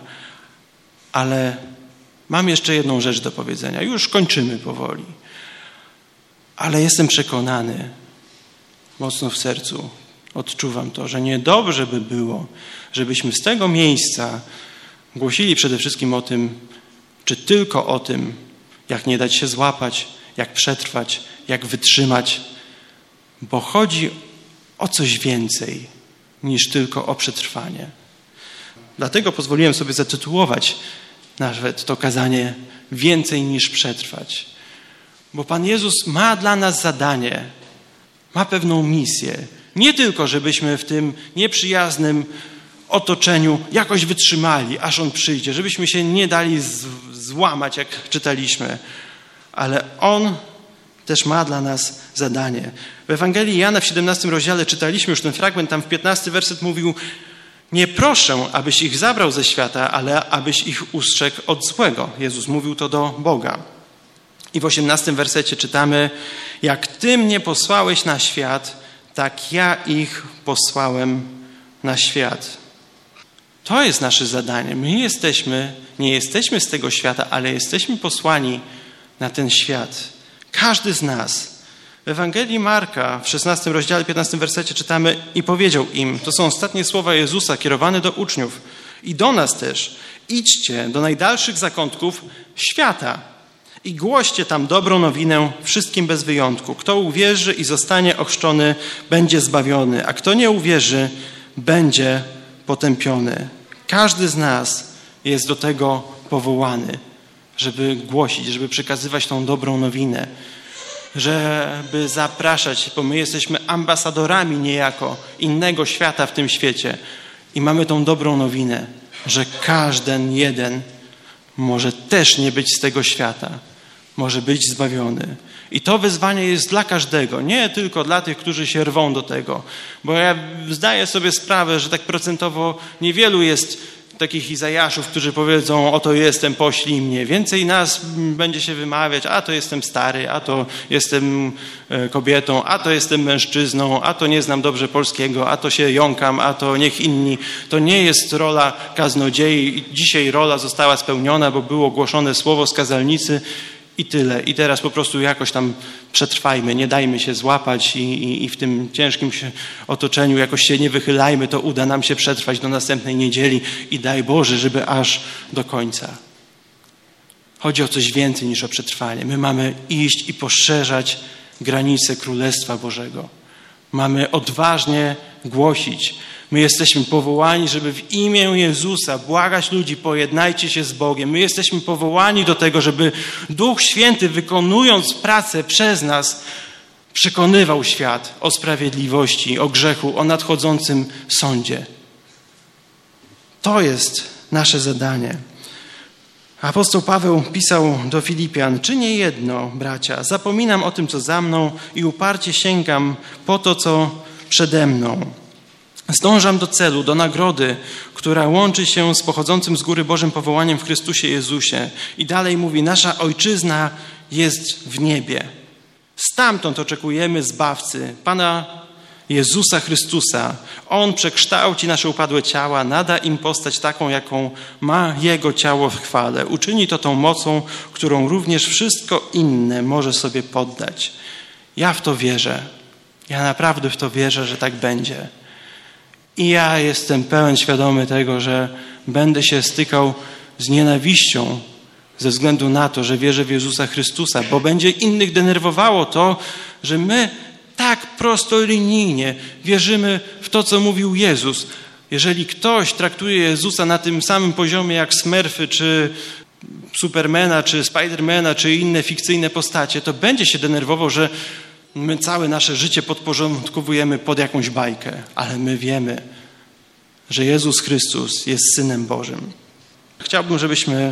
ale mam jeszcze jedną rzecz do powiedzenia. Już kończymy powoli. Ale jestem przekonany, mocno w sercu odczuwam to, że niedobrze by było, żebyśmy z tego miejsca głosili przede wszystkim o tym, czy tylko o tym, jak nie dać się złapać, jak przetrwać, jak wytrzymać, bo chodzi o coś więcej niż tylko o przetrwanie. Dlatego pozwoliłem sobie zatytułować nawet to kazanie więcej niż przetrwać. Bo Pan Jezus ma dla nas zadanie, ma pewną misję. Nie tylko, żebyśmy w tym nieprzyjaznym otoczeniu jakoś wytrzymali, aż On przyjdzie, żebyśmy się nie dali z, złamać, jak czytaliśmy, ale On też ma dla nas zadanie. W Ewangelii Jana w siedemnastym rozdziale czytaliśmy już ten fragment, tam w piętnasty werset mówił: nie proszę, abyś ich zabrał ze świata, ale abyś ich ustrzegł od złego. Jezus mówił to do Boga. I w osiemnastym wersecie czytamy: jak Ty mnie posłałeś na świat, tak ja ich posłałem na świat. To jest nasze zadanie. My jesteśmy, nie jesteśmy z tego świata, ale jesteśmy posłani na ten świat. Każdy z nas. W Ewangelii Marka w szesnastym rozdziale, piętnastym wersecie czytamy: i powiedział im, to są ostatnie słowa Jezusa kierowane do uczniów i do nas też: idźcie do najdalszych zakątków świata i głoście tam dobrą nowinę wszystkim bez wyjątku. Kto uwierzy i zostanie ochrzczony, będzie zbawiony, a kto nie uwierzy, będzie potępiony. Każdy z nas jest do tego powołany, żeby głosić, żeby przekazywać tą dobrą nowinę, żeby zapraszać, bo my jesteśmy ambasadorami niejako innego świata w tym świecie i mamy tą dobrą nowinę, że każdy jeden może też nie być z tego świata, może być zbawiony. I to wyzwanie jest dla każdego, nie tylko dla tych, którzy się rwą do tego, bo ja zdaję sobie sprawę, że tak procentowo niewielu jest takich Izajaszów, którzy powiedzą: oto jestem, poślij mnie. Więcej nas będzie się wymawiać: a to jestem stary, a to jestem kobietą, a to jestem mężczyzną, a to nie znam dobrze polskiego, a to się jąkam, a to niech inni. To nie jest rola kaznodziei. Dzisiaj rola została spełniona, bo było głoszone słowo z kazalnicy i tyle. I teraz po prostu jakoś tam przetrwajmy, nie dajmy się złapać i, i, i w tym ciężkim się otoczeniu jakoś się nie wychylajmy, to uda nam się przetrwać do następnej niedzieli i daj Boże, żeby aż do końca. Chodzi o coś więcej niż o przetrwanie. My mamy iść i poszerzać granice Królestwa Bożego. Mamy odważnie głosić. My jesteśmy powołani, żeby w imię Jezusa błagać ludzi: pojednajcie się z Bogiem. My jesteśmy powołani do tego, żeby Duch Święty, wykonując pracę przez nas, przekonywał świat o sprawiedliwości, o grzechu, o nadchodzącym sądzie. To jest nasze zadanie. Apostoł Paweł pisał do Filipian: czynię jedno, bracia, zapominam o tym, co za mną i uparcie sięgam po to, co przede mną. Zdążam do celu, do nagrody, która łączy się z pochodzącym z góry Bożym powołaniem w Chrystusie Jezusie. I dalej mówi: nasza ojczyzna jest w niebie. Stamtąd oczekujemy Zbawcy, Pana Jezusa Chrystusa. On przekształci nasze upadłe ciała, nada im postać taką, jaką ma Jego ciało w chwale. Uczyni to tą mocą, którą również wszystko inne może sobie poddać. Ja w to wierzę. Ja naprawdę w to wierzę, że tak będzie. I ja jestem pełen świadomy tego, że będę się stykał z nienawiścią ze względu na to, że wierzę w Jezusa Chrystusa, bo będzie innych denerwowało to, że my tak prostolinijnie wierzymy w to, co mówił Jezus. Jeżeli ktoś traktuje Jezusa na tym samym poziomie jak Smurfy, czy Supermana, czy Spidermana, czy inne fikcyjne postacie, to będzie się denerwował, że my całe nasze życie podporządkowujemy pod jakąś bajkę, ale my wiemy, że Jezus Chrystus jest Synem Bożym. Chciałbym, żebyśmy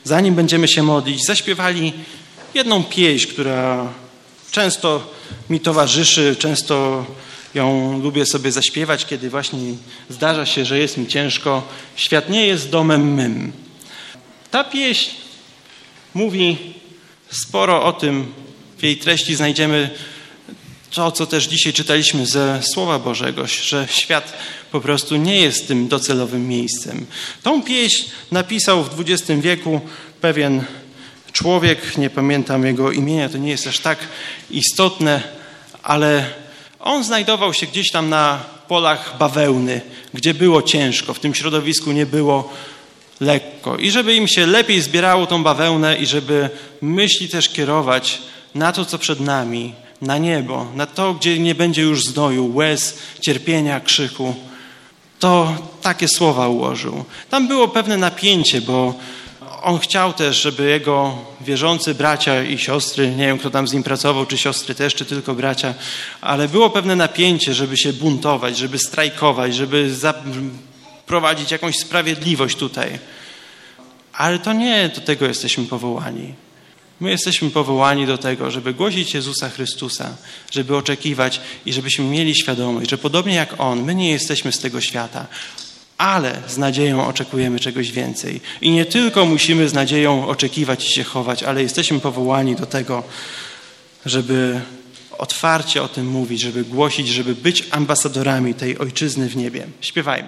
zanim będziemy się modlić, zaśpiewali jedną pieśń, która często mi towarzyszy, często ją lubię sobie zaśpiewać, kiedy właśnie zdarza się, że jest mi ciężko. Świat nie jest domem mym. Ta pieśń mówi sporo o tym. W jej treści znajdziemy to, co też dzisiaj czytaliśmy ze Słowa Bożego, że świat po prostu nie jest tym docelowym miejscem. Tą pieśń napisał w dwudziestym wieku pewien człowiek, nie pamiętam jego imienia, to nie jest aż tak istotne, ale on znajdował się gdzieś tam na polach bawełny, gdzie było ciężko, w tym środowisku nie było lekko. I żeby im się lepiej zbierało tą bawełnę i żeby myśli też kierować na to, co przed nami, na niebo, na to, gdzie nie będzie już znoju, łez, cierpienia, krzyku, to takie słowa ułożył. Tam było pewne napięcie, bo on chciał też, żeby jego wierzący bracia i siostry, nie wiem kto tam z nim pracował, czy siostry też, czy tylko bracia, ale było pewne napięcie, żeby się buntować, żeby strajkować, żeby zaprowadzić jakąś sprawiedliwość tutaj. Ale to nie do tego jesteśmy powołani. My jesteśmy powołani do tego, żeby głosić Jezusa Chrystusa, żeby oczekiwać i żebyśmy mieli świadomość, że podobnie jak On, my nie jesteśmy z tego świata, ale z nadzieją oczekujemy czegoś więcej. I nie tylko musimy z nadzieją oczekiwać i się chować, ale jesteśmy powołani do tego, żeby otwarcie o tym mówić, żeby głosić, żeby być ambasadorami tej Ojczyzny w niebie. Śpiewajmy.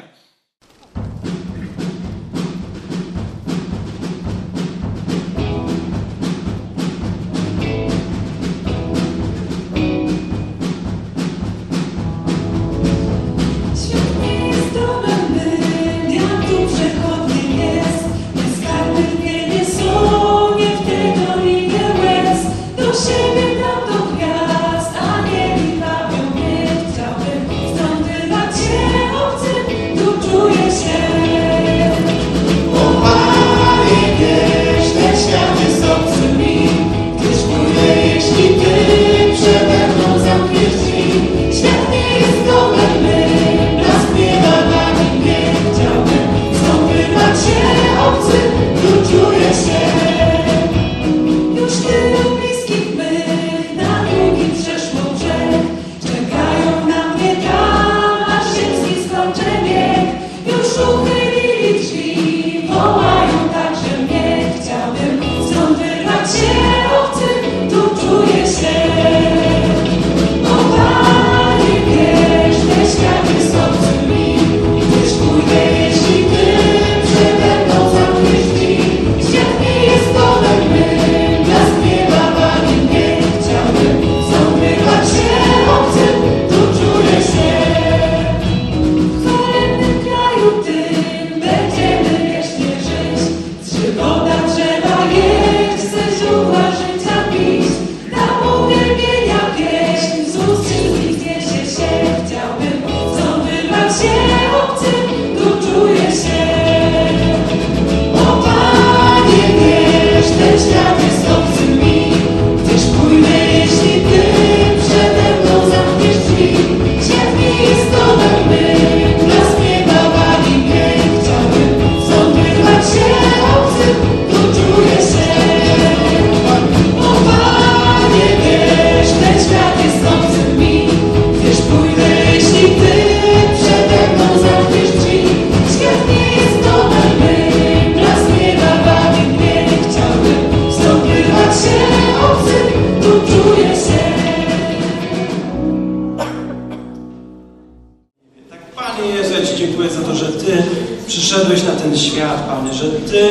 przyszedłeś na ten świat, Panie, że Ty,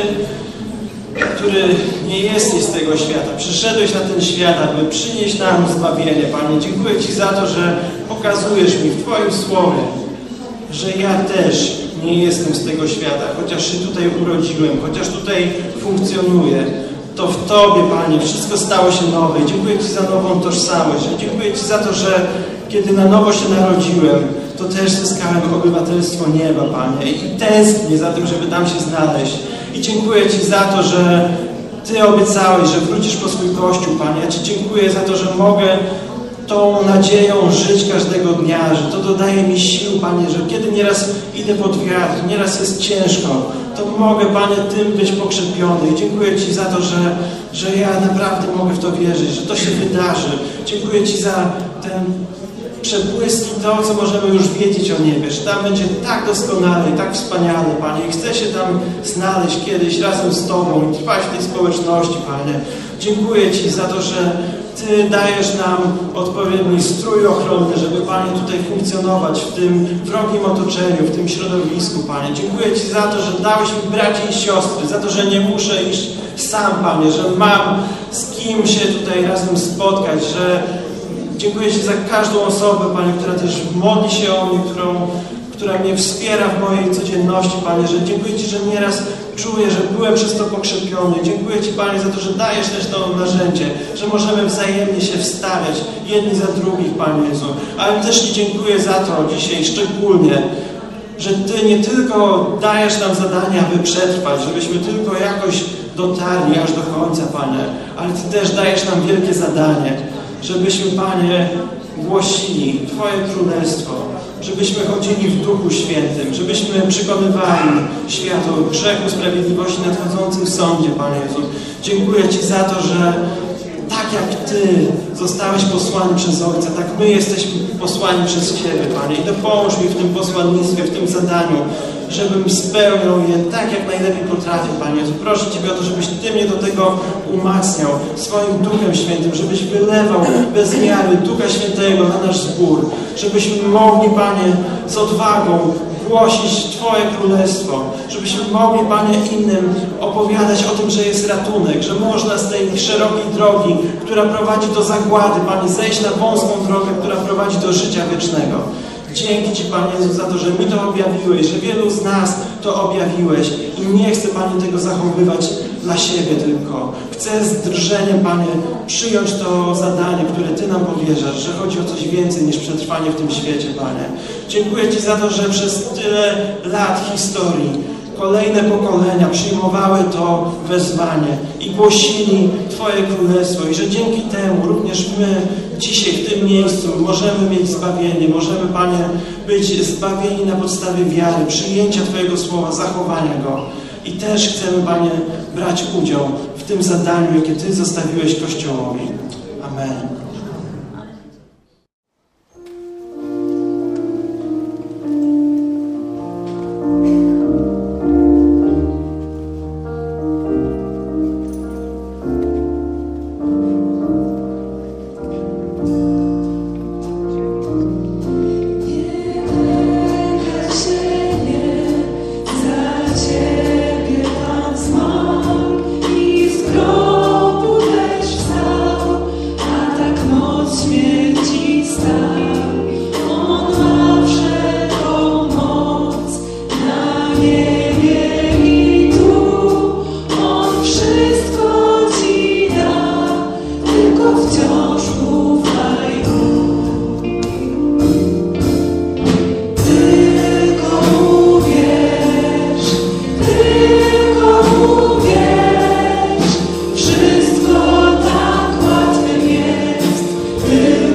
który nie jesteś z tego świata, przyszedłeś na ten świat, aby przynieść nam zbawienie, Panie. Dziękuję Ci za to, że pokazujesz mi w Twoim słowie, że ja też nie jestem z tego świata, chociaż się tutaj urodziłem, chociaż tutaj funkcjonuję, to w Tobie, Panie, wszystko stało się nowe. I dziękuję Ci za nową tożsamość. I dziękuję Ci za to, że kiedy na nowo się narodziłem, to też zyskałem obywatelstwo nieba, Panie. I tęsknię za tym, żeby tam się znaleźć. I dziękuję Ci za to, że Ty obiecałeś, że wrócisz po swój Kościół, Panie. Ja Ci dziękuję za to, że mogę tą nadzieją żyć każdego dnia, że to dodaje mi sił, Panie, że kiedy nieraz idę pod wiatr, nieraz jest ciężko, to mogę, Panie, tym być pokrzepiony. I dziękuję Ci za to, że, że ja naprawdę mogę w to wierzyć, że to się wydarzy. Dziękuję Ci za ten przebłyski, to, co możemy już wiedzieć o niebie, że tam będzie tak doskonale i tak wspaniale, Panie. I chcę się tam znaleźć kiedyś razem z Tobą i trwać w tej społeczności, Panie. Dziękuję Ci za to, że Ty dajesz nam odpowiedni strój ochronny, żeby, Panie, tutaj funkcjonować w tym wrogim otoczeniu, w tym środowisku, Panie. Dziękuję Ci za to, że dałeś mi braci i siostry, za to, że nie muszę iść sam, Panie, że mam z kim się tutaj razem spotkać, że dziękuję Ci za każdą osobę, Panie, która też modli się o mnie, którą, która mnie wspiera w mojej codzienności, Panie, że dziękuję Ci, że nieraz czuję, że byłem przez to pokrzepiony. Dziękuję Ci, Panie, za to, że dajesz też to narzędzie, że możemy wzajemnie się wstawiać jedni za drugich, Panie Jezu. Ale też Ci dziękuję za to dzisiaj szczególnie, że Ty nie tylko dajesz nam zadanie, aby przetrwać, żebyśmy tylko jakoś dotarli aż do końca, Panie, ale Ty też dajesz nam wielkie zadanie, żebyśmy, Panie, głosili Twoje Królestwo, żebyśmy chodzili w Duchu Świętym, żebyśmy przekonywali świat o grzechu, sprawiedliwości, nadchodzącym sądzie, Panie Jezu. Dziękuję Ci za to, że tak jak Ty zostałeś posłany przez Ojca, tak my jesteśmy posłani przez Ciebie, Panie. I dopomóż mi w tym posłannictwie, w tym zadaniu, żebym spełniał je tak, jak najlepiej potrafię, Panie Jezu. Proszę Ciebie o to, żebyś Ty mnie do tego umacniał swoim Duchem Świętym, żebyś wylewał bez miary Ducha Świętego na nasz zbór, żebyśmy mogli, Panie, z odwagą głosić Twoje Królestwo, żebyśmy mogli, Panie, innym opowiadać o tym, że jest ratunek, że można z tej szerokiej drogi, która prowadzi do zagłady, Panie, zejść na wąską drogę, która prowadzi do życia wiecznego. Dzięki Ci, Panie Jezu, za to, że mi to objawiłeś, że wielu z nas to objawiłeś i nie chcę, Panie, tego zachowywać dla siebie tylko. Chcę z drżeniem, Panie, przyjąć to zadanie, które Ty nam powierzasz, że chodzi o coś więcej niż przetrwanie w tym świecie, Panie. Dziękuję Ci za to, że przez tyle lat historii kolejne pokolenia przyjmowały to wezwanie i głosili Twoje Królestwo i że dzięki temu również my dzisiaj w tym miejscu możemy mieć zbawienie, możemy, Panie, być zbawieni na podstawie wiary, przyjęcia Twojego Słowa, zachowania Go. I też chcemy, Panie, brać udział w tym zadaniu, jakie Ty zostawiłeś Kościołowi. Amen. Wszystko tak łatwe jest.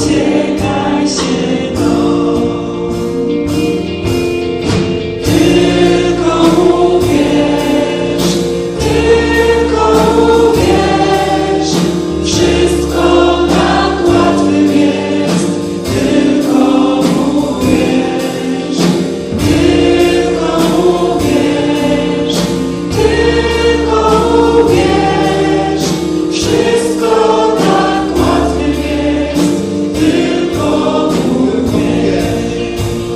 uciekaj się dom. Tylko uwierz, tylko uwierz, wszystko tak łatwym jest. Tylko uwierz, tylko uwierz, tylko uwierz, wszystko tak łatwym jest. Tylko uwierz,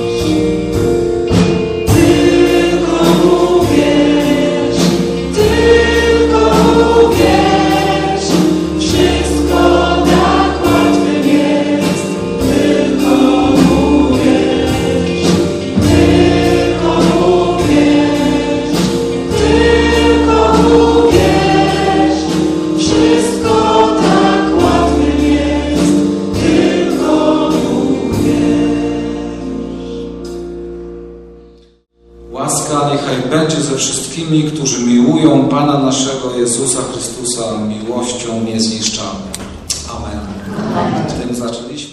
tylko uwierz, tylko uwierz, wszystko tak łatwym jest. Tylko uwierz, tylko uwierz, tylko uwierz, wszystko tak łatwym jest. Tylko Łaska niechaj będzie ze wszystkimi, którzy miłują Pana naszego Jezusa Chrystusa miłością niezniszczalną. Amen. W tym zaczęliśmy.